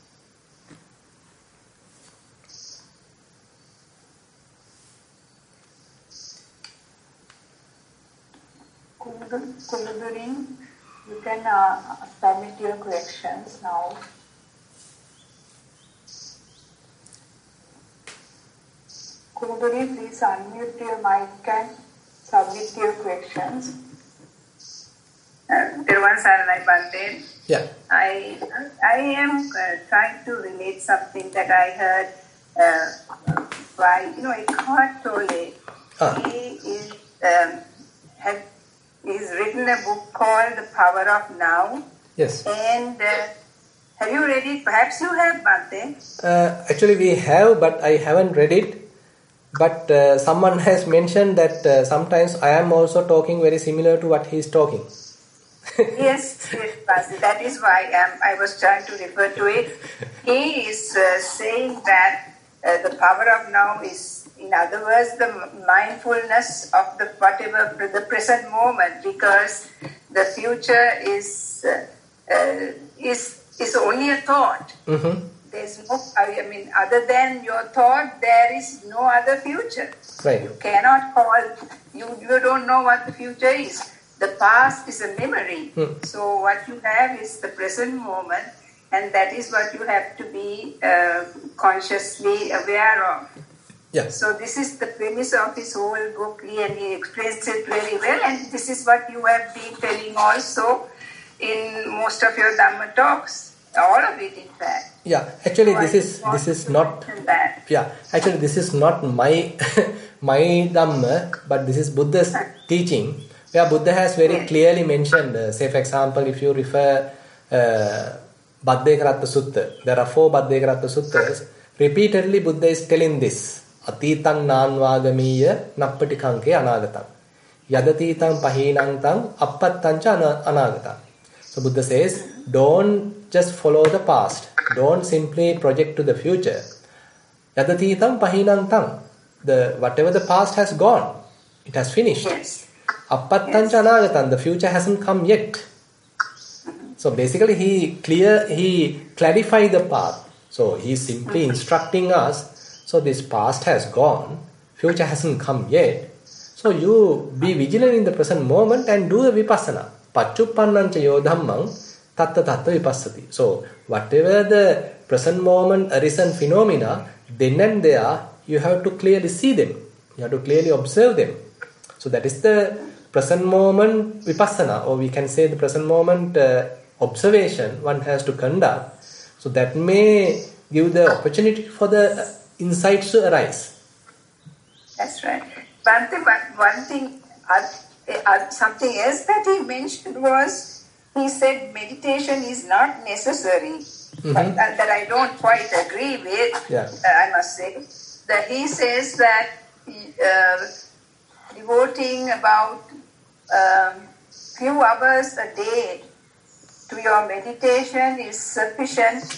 Speaker 2: Kuludurin, you can uh, submit your questions now. Kuludurin, please unmute your mic and submit your questions.
Speaker 5: Tiruvan Saranai Bante.
Speaker 1: Yeah.
Speaker 5: I I am uh, trying to relate something that I heard uh, by, you know, Eckhart Tolle.
Speaker 1: Ah.
Speaker 5: He is, um, has he's written a book called The Power of Now.
Speaker 1: Yes.
Speaker 5: And uh, have you read it? Perhaps you have, Bante.
Speaker 1: Uh, actually we have, but I haven't read it. But uh, someone has mentioned that uh, sometimes I am also talking very similar to what he is talking.
Speaker 5: Yes, yes, Basi. That is why um, I was trying to refer to it. He is uh, saying that uh, the power of now is, in other words, the mindfulness of the whatever the present moment, because the future is uh, uh, is is only a thought.
Speaker 1: Mm-hmm.
Speaker 5: There's no, I mean, other than your thought, there is no other future.
Speaker 1: Right.
Speaker 5: You cannot call, you, you don't know what the future is. The past is a memory.
Speaker 1: Hmm.
Speaker 5: So what you have is the present moment, and that is what you have to be uh, consciously aware of.
Speaker 1: Yeah.
Speaker 5: So this is the premise of his whole book, and he explains it very well, and this is what you have been telling also in most of your Dhamma talks. All of it, in fact.
Speaker 1: Yeah, actually
Speaker 5: So
Speaker 1: this
Speaker 5: I
Speaker 1: is
Speaker 5: want
Speaker 1: this is
Speaker 5: to
Speaker 1: not
Speaker 5: mention that.
Speaker 1: yeah, actually this is not my my Dhamma, but this is Buddha's teaching, where Buddha has very
Speaker 5: Yes.
Speaker 1: clearly mentioned, uh, say for example, if you refer uh, Bhaddekaratta Sutta, there are four Bhaddekaratta Suttas, repeatedly Buddha is telling this, Atitan nanvagamiya nappatikanke anagatam, yadatitan pahinantam appattancha anagatam. So Buddha says, don't just follow the past. Don't simply project to the future. Yadatitam pahinantam. The whatever the past has gone, it has finished.
Speaker 5: Yes.
Speaker 1: Appattancha anagatam. The future hasn't come yet. So basically, he clear he clarified the path. So he is simply instructing us. So this past has gone. Future hasn't come yet. So you be vigilant in the present moment and do the vipassana. Pachuppannancha yo dhammang tatta tatta vipassati. So whatever the present moment arisen phenomena, then and there you have to clearly see them. You have to clearly observe them. So that is the present moment vipassana, or we can say the present moment uh, observation one has to conduct. So that may give the opportunity for the insights to arise.
Speaker 5: That's right. Bhante, one thing, uh, uh, something else that he mentioned was, he said meditation is not necessary.
Speaker 1: Mm-hmm.
Speaker 5: But, uh, that I don't quite agree with,
Speaker 1: Yeah.
Speaker 5: uh, I must say. That he says that uh, devoting about um, few hours a day to your meditation is sufficient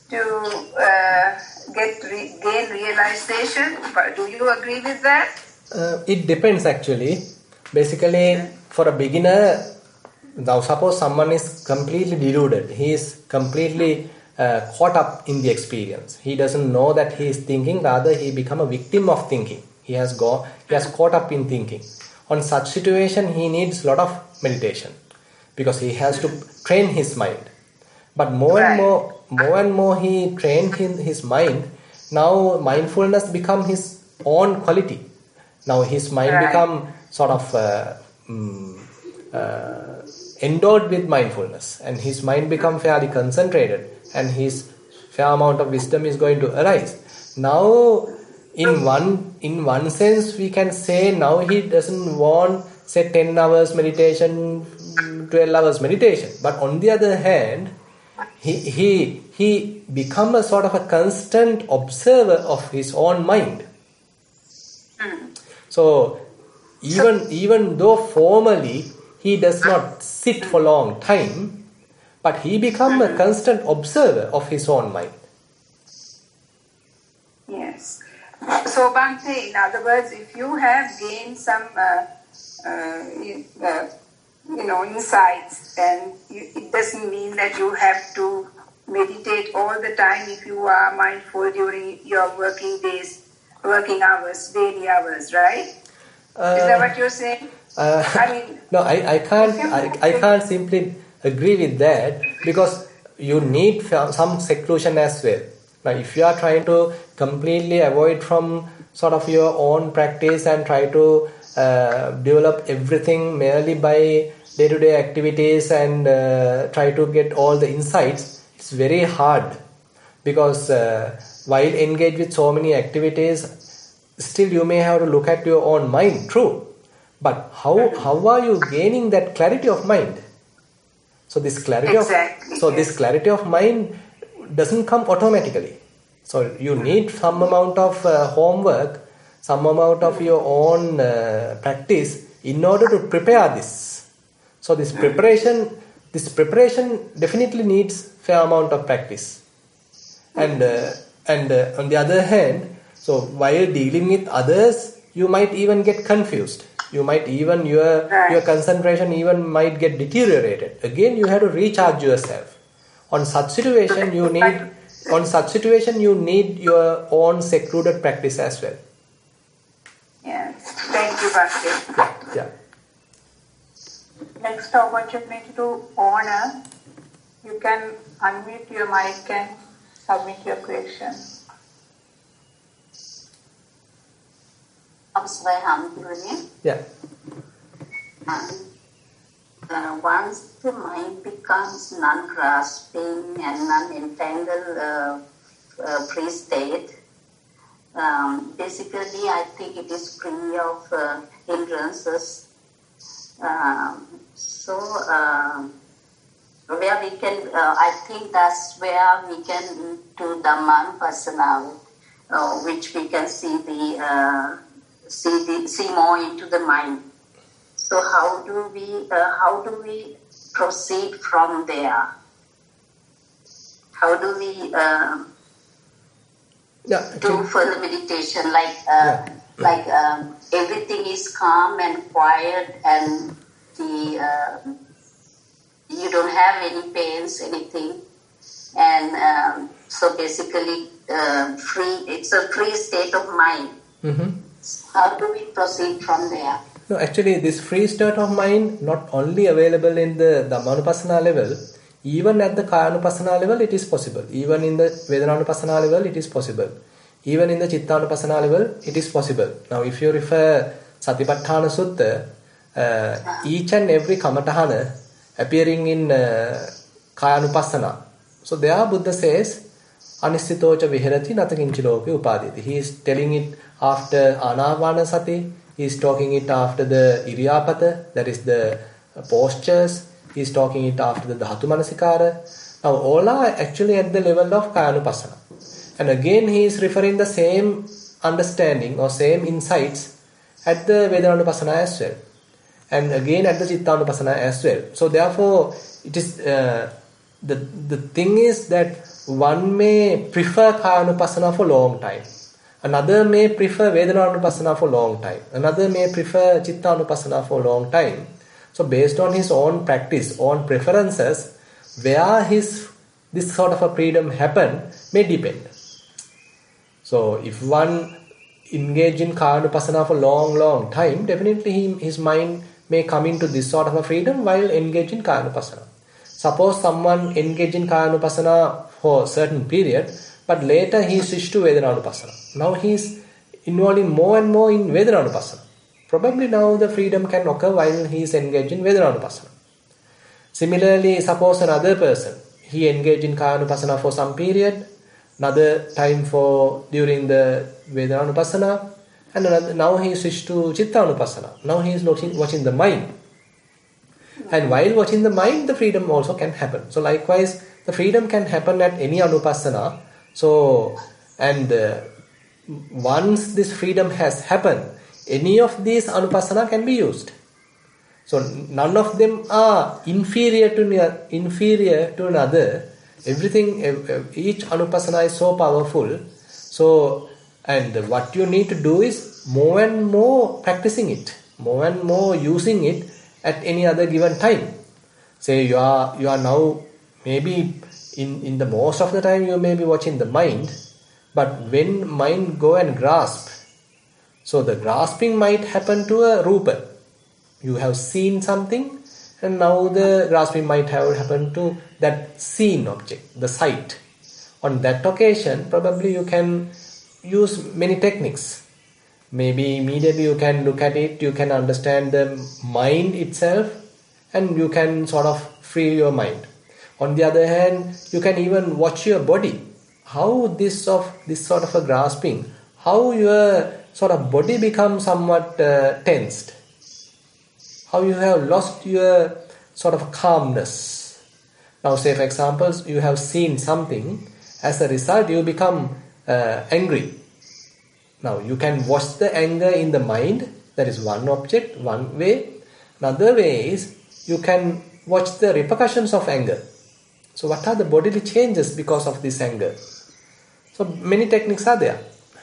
Speaker 5: to uh, get re- gain realization. But do you agree with that?
Speaker 1: Uh, it depends actually. Basically, for a beginner, now suppose someone is completely deluded. He is completely uh, caught up in the experience. He doesn't know that he is thinking. Rather, he become a victim of thinking. He has go. He has caught up in thinking. On such situation, he needs a lot of meditation because he has to train his mind. But more
Speaker 5: Right.
Speaker 1: and more, more and more he trained his, his mind. Now mindfulness become his own quality. Now his mind
Speaker 5: Right.
Speaker 1: become sort of uh, mm, uh, endowed with mindfulness, and his mind become fairly concentrated, and his fair amount of wisdom is going to arise. Now, in one in one sense, we can say now he doesn't want say ten hours meditation, twelve hours meditation. But on the other hand, he he he become a sort of a constant observer of his own mind. So even even though formally he does not sit for long time, but he become a constant observer of his own mind.
Speaker 5: Yes. So, Bhante, in other words, if you have gained some, uh, uh, you, uh, you know, insights, then you, it doesn't mean that you have to meditate all the time if you are mindful during your working days, working hours, daily hours, right?
Speaker 1: Uh,
Speaker 5: Is that what you're saying?
Speaker 1: Uh,
Speaker 5: I mean,
Speaker 1: no, I, I can't I, I can't simply agree with that, because you need some seclusion as well. Now, if you are trying to completely avoid from sort of your own practice and try to uh, develop everything merely by day-to-day activities and uh, try to get all the insights, it's very hard, because uh, while engaged with so many activities, still you may have to look at your own mind, true. But how how are you gaining that clarity of mind? So this clarity
Speaker 5: Exactly,
Speaker 1: of so
Speaker 5: yes.
Speaker 1: this clarity of mind doesn't come automatically. So you need some amount of uh, homework, some amount of your own uh, practice in order to prepare this. So this preparation, this preparation definitely needs fair amount of practice. And uh, and uh, on the other hand, so while dealing with others, you might even get confused. You might even your
Speaker 5: Right.
Speaker 1: your concentration even might get deteriorated. Again, you have to recharge yourself. On such situation, you need on such situation you need your own secluded practice as well.
Speaker 5: yes. Thank you, Bhante.
Speaker 1: Yeah, yeah.
Speaker 2: Next opportunity to honor. You can unmute your mic and submit your question.
Speaker 4: අවසරයි හාමුදුරනේ.
Speaker 1: Yeah.
Speaker 4: Um, uh, once the mind becomes non-grasping and non-entangled uh, uh, free state, um, basically I think it is free of uh, hindrances. Um, so uh, where we can, uh, I think that's where we can do Dhammanupassana, uh, which we can see the uh, see the see more into the mind. So how do we uh, how do we proceed from there? How do we uh,
Speaker 1: Yeah,
Speaker 4: do
Speaker 1: actually,
Speaker 4: further meditation? Like uh,
Speaker 1: Yeah.
Speaker 4: like um, everything is calm and quiet, and the uh, you don't have any pains, anything, and um, so basically uh, free. It's a free state of mind.
Speaker 1: mm-hmm.
Speaker 4: How do we proceed from there?
Speaker 1: No, actually, this free state of mind not only available in the Dhammanupassana level, even at the Kayanupassana level, it is possible. Even in the Vedananupassana level, it is possible. Even in the Chittanupassana level, it is possible. Now, if you refer Satipatthana Sutta, uh, each and every Kamatahana appearing in uh, Kayanupassana. So there Buddha says, Anissitocha viharati natakinchi loke upaditi. He is telling it after Anapanasati. He is talking it after the Iriyapata, that is the postures. He is talking it after the Dhatu Manasikara. Now all are actually at the level of Kayanupassana. And again he is referring the same understanding or same insights at the Vedananupassana as well. And again at the Chittanupassana as well. So therefore it is uh, the the thing is that one may prefer Kayanupassana for long time. Another may prefer Vedananupassana for long time. Another may prefer Chittanupassana for long time. So based on his own practice, own preferences, where his this sort of a freedom happen may depend. So if one engage in Kayanupassana for long, long time, definitely he, his mind may come into this sort of a freedom while engaged in Kayanupassana. Suppose someone engage in Kayanupassana for a certain period, but later he switched to Vedananupassana. Now he is involving more and more in Vedananupassana. Probably now the freedom can occur while he is engaged in Vedananupassana. Similarly, suppose another person, he engaged in Kayanupassana for some period, another time for during the Vedananupassana, and another, now he switched to Chittanupassana. Now he is watching, watching the mind. And while watching the mind, the freedom also can happen. So likewise, the freedom can happen at any Anupassana. So, and uh, once this freedom has happened, any of these Anupassana can be used. So none of them are inferior to inferior to another. Everything, each Anupassana is so powerful. So, and what you need to do is more and more practicing it, more and more using it at any other given time. Say you are you are now maybe in, in the most of the time you may be watching the mind, but when mind go and grasp, so the grasping might happen to a rupa. You have seen something and now the grasping might have happened to that seen object, the sight. On that occasion, probably you can use many techniques. Maybe immediately you can look at it, you can understand the mind itself, and you can sort of free your mind. On the other hand, you can even watch your body. How this of this sort of a grasping, how your sort of body becomes somewhat uh, tensed. How you have lost your sort of calmness. Now say for example, you have seen something, as a result you become uh, angry. Now you can watch the anger in the mind, that is one object, one way. Another way is you can watch the repercussions of anger. So what are the bodily changes because of this anger? So many techniques are there.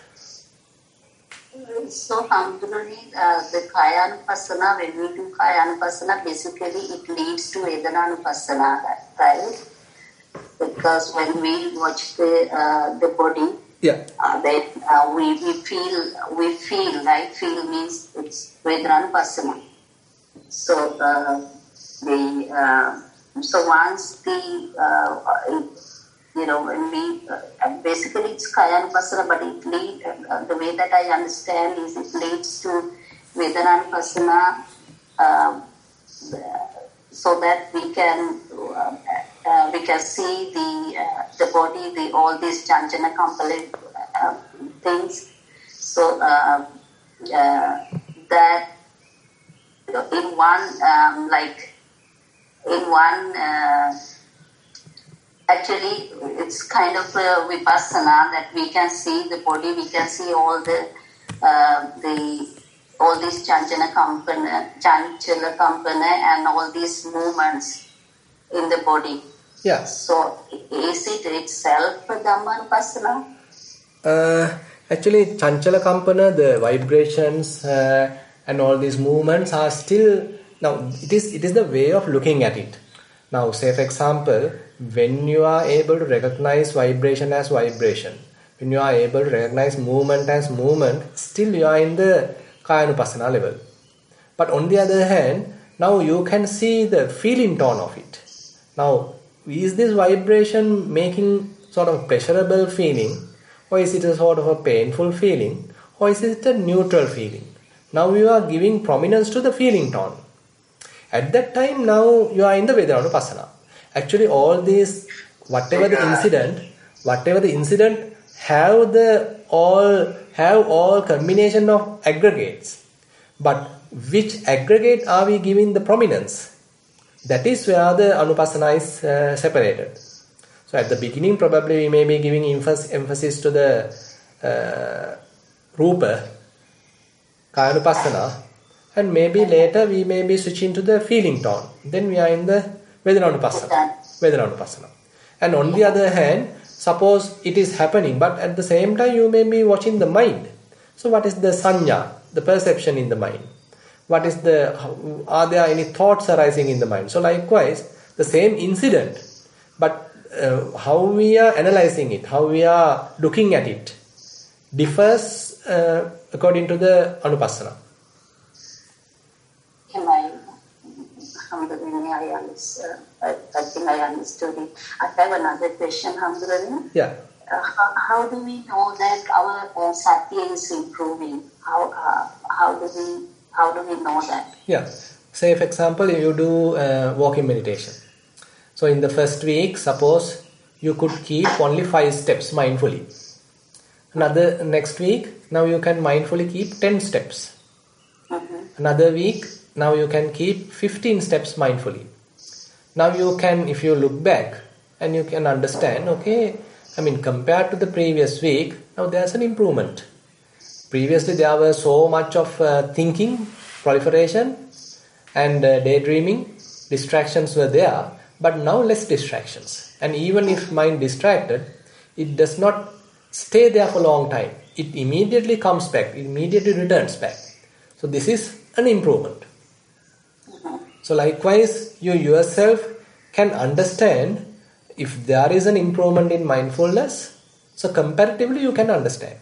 Speaker 4: So Hamdulani, uh, the Kayanupassana, when we do Kayanupassana, basically it leads to Vedananupassana, right? Because when we watch the uh, the body,
Speaker 1: yeah,
Speaker 4: uh, then uh, we we feel we feel right. Feel means it's Vedananupassana. So uh, the uh, so once the uh, you know when we uh, basically it's Kayanupassana, but it lead uh, the way that I understand is it leads to Vedananupassana, uh, so that we can. Uh, Uh, we can see the uh, the body, the all these Janjana component uh, things. So uh, uh, that in one um, like in one uh, actually it's kind of a vipassana that we can see the body, we can see all the uh, the all these Janjana component, Chanchala component, and all these movements in the body.
Speaker 1: Yeah.
Speaker 4: So, is it itself a Dhammanupassana?
Speaker 1: Uh, actually, Chanchala Kampana, the vibrations uh, and all these movements are still, now it is it is the way of looking at it. Now, say for example, when you are able to recognize vibration as vibration, when you are able to recognize movement as movement, still you are in the Kayanupassana level. But on the other hand, now you can see the feeling tone of it. Now, is this vibration making sort of pleasurable feeling, or is it a sort of a painful feeling, or is it a neutral feeling? Now you are giving prominence to the feeling tone. At that time, now you are in the Vedananupassana. Actually, all these, whatever the incident, whatever the incident, have the all have all combination of aggregates. But which aggregate are we giving the prominence? That is where the Anupassana is uh, separated. So at the beginning, probably we may be giving emphasis, emphasis to the uh, Rupa, Kayanupassana, and maybe later we may be switching to the feeling tone. Then we are in the Vedananupassana. Vedananupassana. And on the other hand, suppose it is happening, but at the same time you may be watching the mind. So what is the sanya, the perception in the mind? What is the, are there any thoughts arising in the mind? So likewise, the same incident, but uh, how we are analyzing it, how we are looking at it, differs uh, according to the anupassana.
Speaker 4: Am I, Alhamdulillah, I, understand, I, I think I understood it. I have another question, Alhamdulillah.
Speaker 1: Yeah.
Speaker 4: Uh, how, how do we know that our uh, sati is improving? How uh, how do we how do we know that?
Speaker 1: Yeah. Say for example, you do uh, walking meditation. So in the first week, suppose you could keep only five steps mindfully. Another next week, now you can mindfully keep ten steps. Mm-hmm. Another week, now you can keep fifteen steps mindfully. Now you can, if you look back and you can understand, okay, I mean, compared to the previous week, now there's an improvement. Previously, there was so much of uh, thinking, proliferation, and uh, daydreaming. Distractions were there, but now less distractions. And even if mind distracted, it does not stay there for a long time. It immediately comes back, it immediately returns back. So this is an improvement. So likewise, you yourself can understand if there is an improvement in mindfulness, so comparatively you can understand.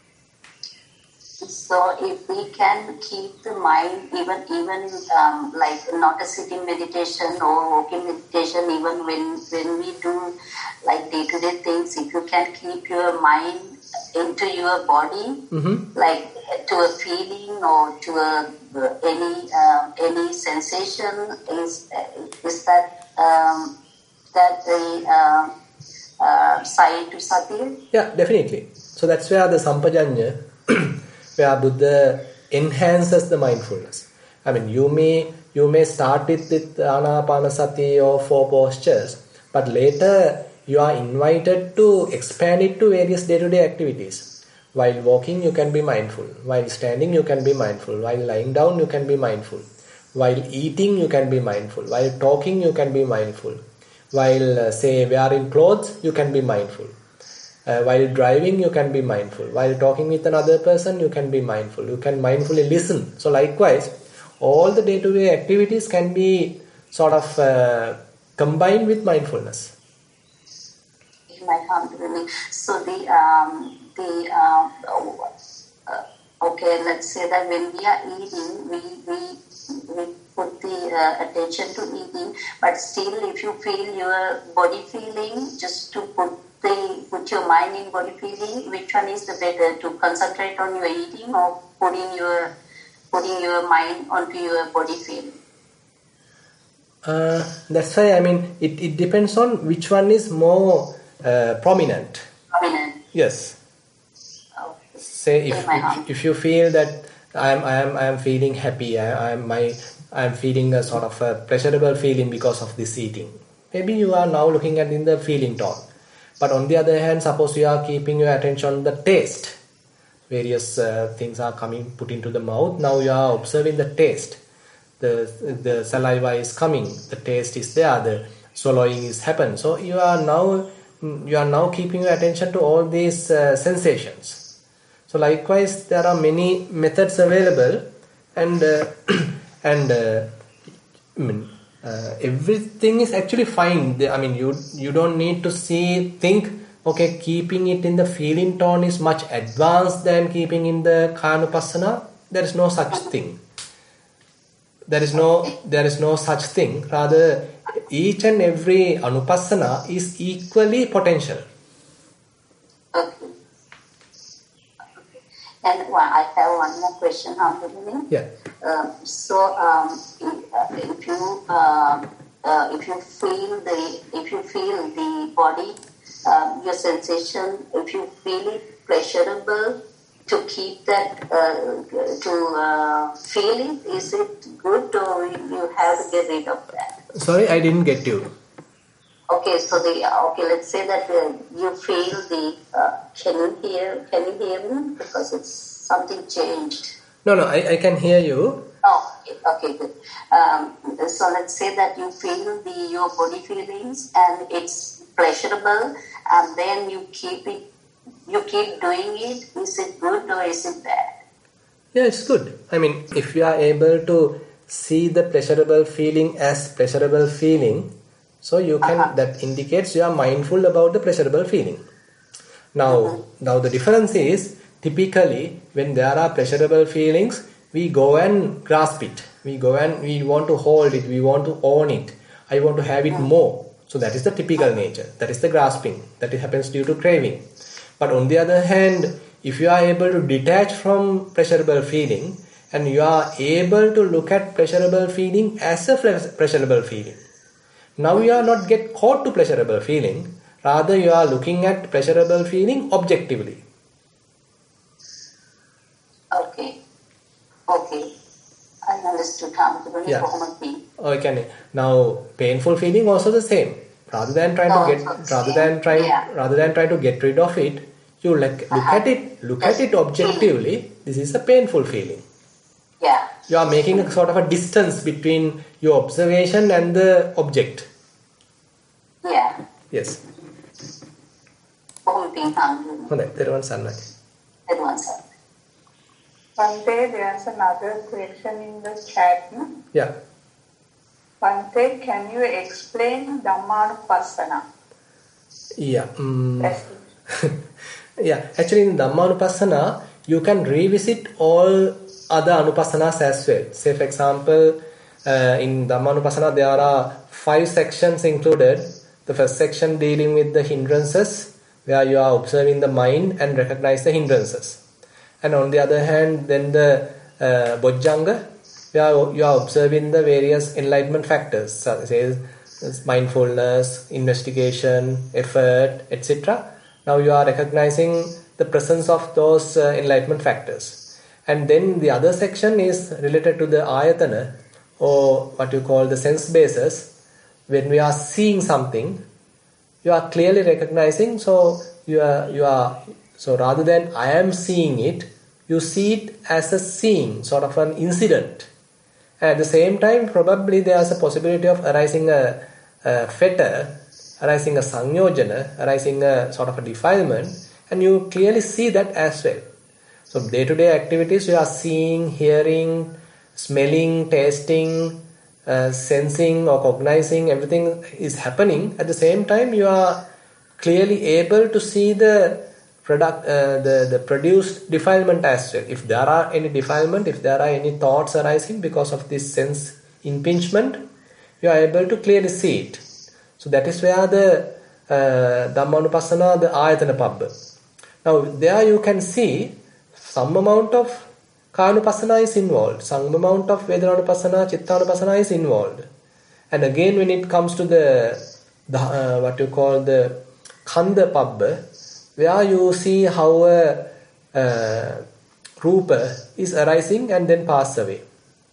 Speaker 4: So if we can keep the mind, even even um, like not a sitting meditation or walking meditation, even when, when we do like day-to-day things, if you can keep your mind into your body, mm-hmm. like to a feeling or to a, any uh, any sensation, is is that um, that the uh, uh, side to sati?
Speaker 1: Yeah, definitely. So that's where the sampajanya, where Buddha enhances the mindfulness. I mean, you may you may start it with anapanasati or four postures, but later you are invited to expand it to various day-to-day activities. While walking, you can be mindful. While standing, you can be mindful. While lying down, you can be mindful. While eating, you can be mindful. While talking, you can be mindful. While, uh, say, wearing clothes, you can be mindful. Uh, while driving, you can be mindful. While talking with another person, you can be mindful. You can mindfully listen. So likewise, all the day-to-day activities can be sort of uh, combined with mindfulness.
Speaker 4: So the um, the uh, uh, okay, let's say that when we are eating, we we we put the uh, attention to eating, but still, if you feel your body feeling, just to put the put your mind in body feeling, which one is the better, to concentrate on your eating or putting your putting your mind onto your body feeling?
Speaker 1: Uh, that's why I mean it, it depends on which one is more uh, prominent.
Speaker 4: Prominent.
Speaker 1: Yes.
Speaker 4: Okay.
Speaker 1: Say if, if if you feel that I am I am I am feeling happy, I am my I am feeling a sort of a pleasurable feeling because of this eating. Maybe you are now looking at in the feeling tone. But on the other hand, suppose you are keeping your attention on the taste. Various uh, things are coming put into the mouth. Now you are observing the taste. The the saliva is coming. The taste is there. The swallowing is happening. So you are now you are now keeping your attention to all these uh, sensations. So likewise, there are many methods available, and uh, and uh, I mean, uh, everything is actually fine. I mean, you you don't need to see think. Okay, keeping it in the feeling tone is much advanced than keeping in the Kayanupassana. There is no such thing. There is no there is no such thing. Rather, each and every Anupassana is equally potential.
Speaker 4: Okay. And well, I have one more question. How do
Speaker 1: Yeah.
Speaker 4: Um, so, um, if, uh, if you uh, uh, if you feel the if you feel the body, um, your sensation, if you feel it pleasurable, to keep that uh, to uh, feel it, is it good, or you have to get rid of that?
Speaker 1: Sorry, I didn't get you.
Speaker 4: Okay, so the okay, let's say that uh, you feel the. Uh, can you hear? Can you hear me? Because it's something changed.
Speaker 1: No, no, I, I can hear you.
Speaker 4: Oh, okay, okay, good. Um, so let's say that you feel the your body feelings and it's pleasurable, and then you keep it, you keep doing it. Is it good or is it bad?
Speaker 1: Yeah, it's good. I mean, if you are able to see the pleasurable feeling as pleasurable feeling, so you can, uh-huh. that indicates you are mindful about the pleasurable feeling. Now, mm-hmm. now the difference is, typically when there are pleasurable feelings, we go and grasp it. We go and we want to hold it. We want to own it. I want to have it mm-hmm. more. So that is the typical nature. That is the grasping. That happens due to craving. But on the other hand, if you are able to detach from pleasurable feeling and you are able to look at pleasurable feeling as a pleasurable feeling, now you are not get caught to pleasurable feeling, rather you are looking at pleasurable feeling objectively.
Speaker 4: Okay. Okay. I understood how to
Speaker 1: yeah.
Speaker 4: be.
Speaker 1: Okay. Now painful feeling also the same. Rather than trying
Speaker 4: no,
Speaker 1: to get rather than trying
Speaker 4: yeah.
Speaker 1: rather than trying to get rid of it, you look, look uh-huh. at it look Just at it objectively. Feeling. This is a painful feeling.
Speaker 4: Yeah.
Speaker 1: You are making a sort of a distance between your observation and the object.
Speaker 4: Yeah.
Speaker 1: Yes.
Speaker 2: Bante, there's another question in the chat. No?
Speaker 1: Yeah.
Speaker 2: Bante, can you explain Dhammanupassana?
Speaker 1: Yeah. Um, yeah. Actually, in Dhammanupassana, you can revisit all other Anupassanas as well. Say, for example, uh, in Dhammanupassana, there are five sections included. The first section dealing with the hindrances, where you are observing the mind and recognize the hindrances. And on the other hand, then the uh, Bojjhanga, where you are observing the various enlightenment factors, such as mindfulness, investigation, effort, et cetera. Now you are recognizing the presence of those uh, enlightenment factors. And then the other section is related to the ayatana, or what you call the sense bases. When we are seeing something, you are clearly recognizing, so you are, you are, so rather than I am seeing it, you see it as a seeing, sort of an incident. At the same time, probably there is a possibility of arising a, a fetter, arising a sanyojana, arising a sort of a defilement, and you clearly see that as well. So day-to-day activities, you are seeing, hearing, smelling, tasting, uh, sensing or cognizing, everything is happening. At the same time, you are clearly able to see the product, uh, the, the produced defilement as well. If there are any defilement, if there are any thoughts arising because of this sense impingement, you are able to clearly see it. So that is where the uh, Dhammanupassana, the Ayatana Pabbha. Now there you can see some amount of Kayanupassana is involved, some amount of Vedananupassana, Chittanupassana is involved. And again when it comes to the, the uh, what you call the Khandha Pabbha, where you see how a uh, Rupa is arising and then pass away.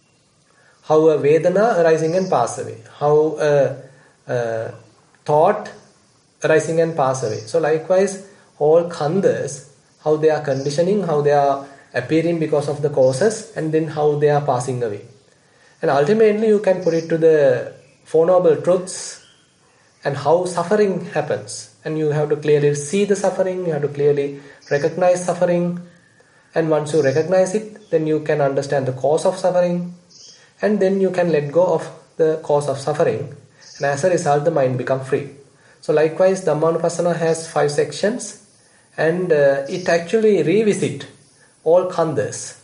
Speaker 1: How a Vedana arising and pass away. How a, a thought arising and pass away. So likewise, all Khandhas, how they are conditioning, how they are appearing because of the causes, and then how they are passing away. And ultimately you can put it to the Four Noble Truths and how suffering happens. And you have to clearly see the suffering, you have to clearly recognize suffering. And once you recognize it, then you can understand the cause of suffering. And then you can let go of the cause of suffering. And as a result, the mind becomes free. So likewise, Dhammanupassana has five sections. And uh, it actually revisits all khandhas.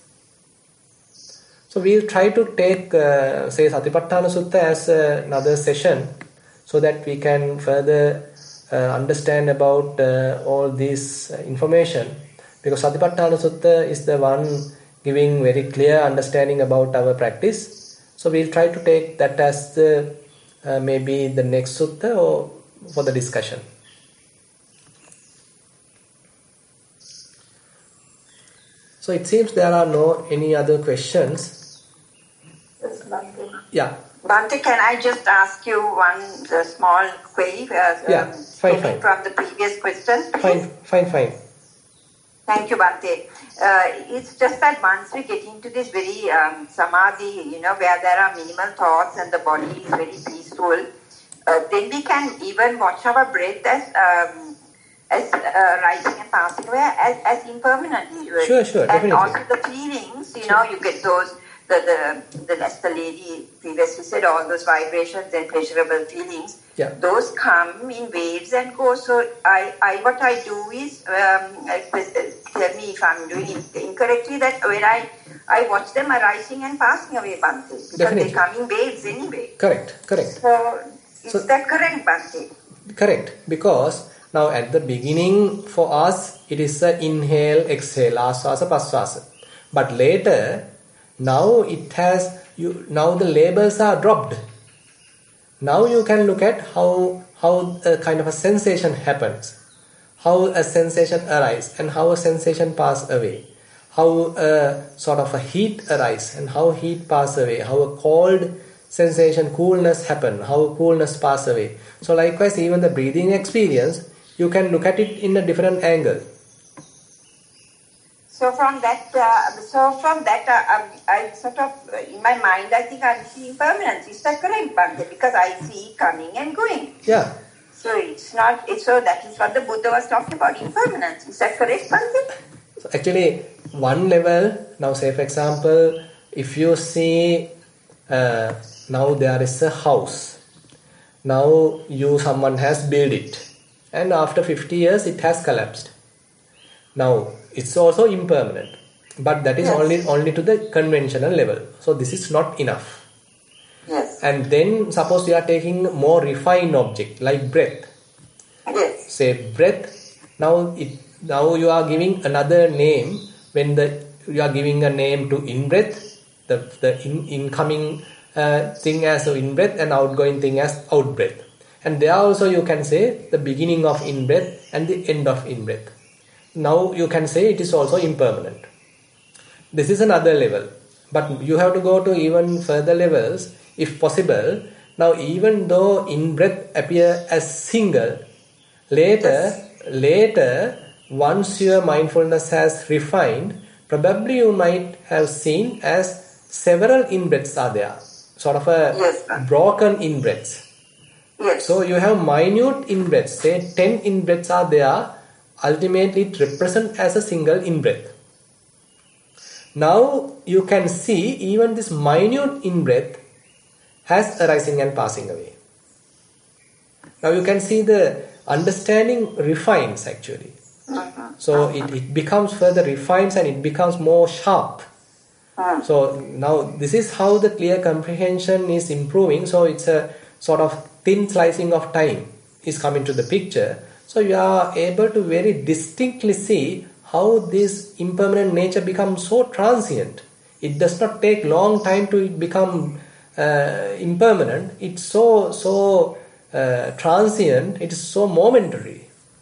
Speaker 1: So we'll try to take, uh, say, Satipatthana Sutta as uh, another session, so that we can further uh, understand about uh, all this uh, information. Because Satipatthana Sutta is the one giving very clear understanding about our practice. So we'll try to take that as the, uh, maybe the next sutta or for the discussion. So it seems there are no any other questions.
Speaker 2: Yes, Bante.
Speaker 1: Yeah.
Speaker 3: Bante, can I just ask you one uh, small query? Uh,
Speaker 1: yeah, fine, fine.
Speaker 3: From the previous question, please?
Speaker 1: Fine, fine, fine.
Speaker 3: Thank you, Bante. Uh, it's just that once we get into this very um, samadhi, you know, where there are minimal thoughts and the body is very peaceful, uh, then we can even watch our breath as um, as uh, rising and passing away as, as impermanent.
Speaker 1: Sure, sure,
Speaker 3: and
Speaker 1: definitely.
Speaker 3: also the feelings, you know, you get those, the, the, the, as the lady previously said, all those vibrations and pleasurable feelings,
Speaker 1: yeah.
Speaker 3: those come in waves and go. So I, I what I do is, um, tell me if I'm doing it incorrectly, that when I, I watch them arising and passing away, Bhante, because
Speaker 1: Definitely.
Speaker 3: they come in waves anyway.
Speaker 1: Correct, correct.
Speaker 3: So is
Speaker 1: So,
Speaker 3: that correct, Bhante?
Speaker 1: Correct, because now at the beginning for us it is a inhale, exhale, asvasa, pasvasa. But later, now it has, you now the labels are dropped. Now you can look at how, how a kind of a sensation happens, how a sensation arises and how a sensation passes away, how a sort of a heat arises and how heat passes away, how a cold sensation, coolness happen, how coolness pass away. So likewise, even the breathing experience, you can look at it in a different angle.
Speaker 3: So from that, uh, so from that, uh, um, I sort of, uh, in my mind, I think I see impermanence. Is that correct, Bhante? Because I see coming and going.
Speaker 1: Yeah.
Speaker 3: So it's not, it's, so that is what the Buddha was talking about, impermanence. Is that correct, Bhante?
Speaker 1: So actually, one level, now say for example, if you see, uh, now there is a house. Now you, someone has built it. And after fifty years, it has collapsed. Now, it's also impermanent. But that is
Speaker 3: yes.
Speaker 1: only, only to the conventional level. So this is not enough.
Speaker 3: Yes.
Speaker 1: And then suppose you are taking more refined object like breath.
Speaker 3: Yes.
Speaker 1: Say breath. Now it, now you are giving another name when the you are giving a name to in-breath, the, the in, incoming uh, thing as in-breath and outgoing thing as out-breath. And there also you can say the beginning of in-breath and the end of in-breath. Now you can say it is also impermanent. This is another level. But you have to go to even further levels if possible. Now even though in-breath appear as single, later, yes. later once your mindfulness has refined, probably you might have seen as several in-breaths are there. Sort of a
Speaker 3: yes,
Speaker 1: broken in-breaths.
Speaker 3: Yes.
Speaker 1: So you have minute in-breaths, say ten in-breaths are there, ultimately it represents as a single in-breath. Now you can see even this minute in-breath has arising and passing away. Now you can see the understanding refines actually.
Speaker 3: Uh-huh.
Speaker 1: So
Speaker 3: uh-huh.
Speaker 1: it, it becomes further refines and it becomes more sharp.
Speaker 3: Uh-huh.
Speaker 1: So now this is how the clear comprehension is improving. So it's a sort of thin slicing of time is coming to the picture. So you are able to very distinctly see how this impermanent nature becomes so transient. It does not take long time to become uh, impermanent. It's so so uh, transient. It is so momentary.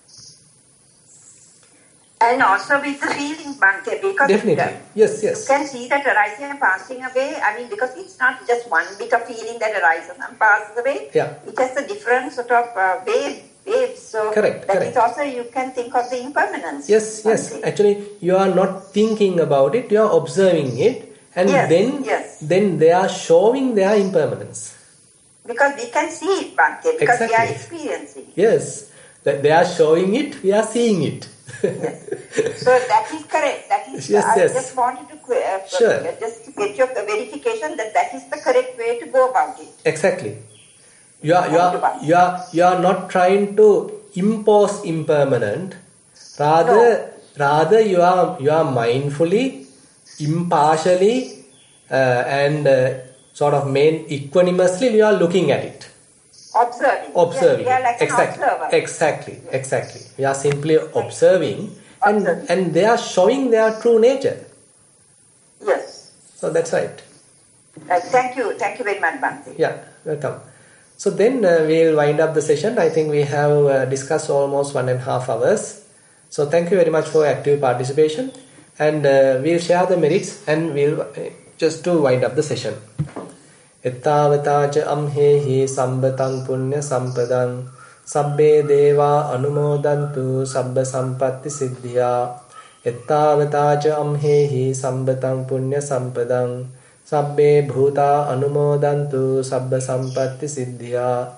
Speaker 3: And also with the feelings, Bhante, because
Speaker 1: definitely,
Speaker 3: the,
Speaker 1: yes, yes.
Speaker 3: You can see that arising and passing away. I mean, because it's not just one bit of feeling that arises and passes away.
Speaker 1: Yeah.
Speaker 3: It has a different sort of uh, wave, waves. So
Speaker 1: correct,
Speaker 3: that
Speaker 1: correct.
Speaker 3: is also, you can think of the impermanence.
Speaker 1: Yes, yes. Actually, you are not thinking about it. You are observing it, and
Speaker 3: yes,
Speaker 1: then,
Speaker 3: yes.
Speaker 1: then they are showing their impermanence.
Speaker 3: Because we can see it, Bhante, because
Speaker 1: exactly.
Speaker 3: we are experiencing it.
Speaker 1: Yes, that they are showing it. We are seeing it.
Speaker 3: Yes. So that is correct. That is.
Speaker 1: Yes,
Speaker 3: I
Speaker 1: yes.
Speaker 3: just wanted to uh,
Speaker 1: sure.
Speaker 3: just to get your verification that that is the correct way to go about it.
Speaker 1: Exactly. You are you are you are you are not trying to impose impermanent. Rather, no. rather you are you are mindfully, impartially, uh, and uh, sort of main equanimously you are looking at it.
Speaker 3: Observing.
Speaker 1: Observing.
Speaker 3: Yes, we are like
Speaker 1: exactly.
Speaker 3: an observer.
Speaker 1: Exactly. Yes. Exactly. We are simply observing, and
Speaker 3: observing.
Speaker 1: and they are showing their true nature.
Speaker 3: Yes.
Speaker 1: So that's right.
Speaker 3: Uh, thank you. Thank you very much, Bhante.
Speaker 1: Yeah. Welcome. So then uh, we'll wind up the session. I think we have uh, discussed almost one and a half hours. So thank you very much for active participation, and uh, we'll share the merits and we'll uh, just to wind up the session. Ettavataca amhehi sambatang punya sampadang sabbe deva anumodantu sabba sampatti siddhya. Ettavataca amhehi sambatang punya sampadang sabbe bhuta anumodantu sabba sampatti siddhya.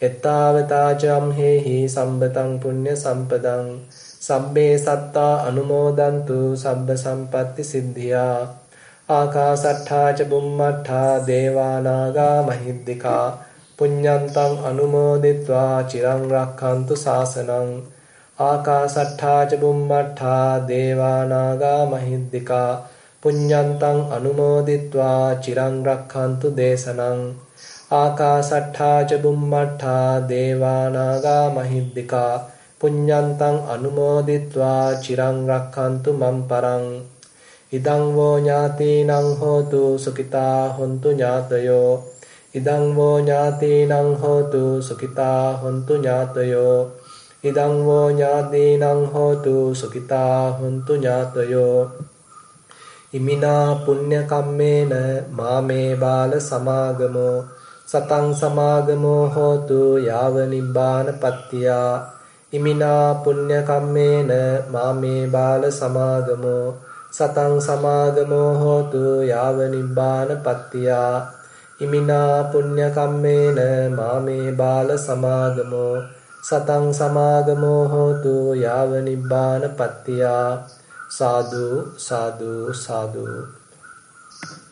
Speaker 1: එත්තාවතාචම් හේහි සම්බතං පුඤ්ඤ සම්පදං සබ්බේ සත්තා අනුමෝදන්තු සබ්බ සම්පatti සිද්ධියා ආකාසට්ඨා ච බුම්මට්ඨා දේවානාගා මහිද්దికා පුඤ්ඤන්තං අනුමෝදිත්වා චිරං රක්ඛන්තු ශාසනං ආකාසට්ඨා ච බුම්මට්ඨා දේවානාගා මහිද්దికා පුඤ්ඤන්තං අනුමෝදිත්වා චිරං රක්ඛන්තු දේශනං ආකාසට්ඨා ච බුම්මට්ඨා දේවානාගා මහිද්దికා පුඤ්ඤන්තං අනුමෝදිත්වා චිරං රක්ඛන්තු මම් පරං ඉදං වෝ ඥාතීනං හෝතු සුඛිතා හොන්තු ඥාතයෝ ඉදං වෝ ඥාතීනං හෝතු සුඛිතා හොන්තු ඥාතයෝ ඉදං වෝ ඥාතීනං හෝතු සුඛිතා හොන්තු ඥාතයෝ ඉමිනා පුඤ්ඤ කම්මේන මාමේ බාල සමාගමෝ සතං සමාගමෝ හෝතු යාව නිබ්බාන පත්තියා ඉමිනා පුඤ්ඤ කම්මේන මාමේ බාල සමාගමෝ සතං සමාගමෝ හෝතු යාව නිබ්බාන පත්තියා ඉමිනා පුඤ්ඤ කම්මේන මාමේ බාල සමාගමෝ සතං සමාගමෝ හෝතු යාව නිබ්බාන පත්තියා සාදු සාදු සාදු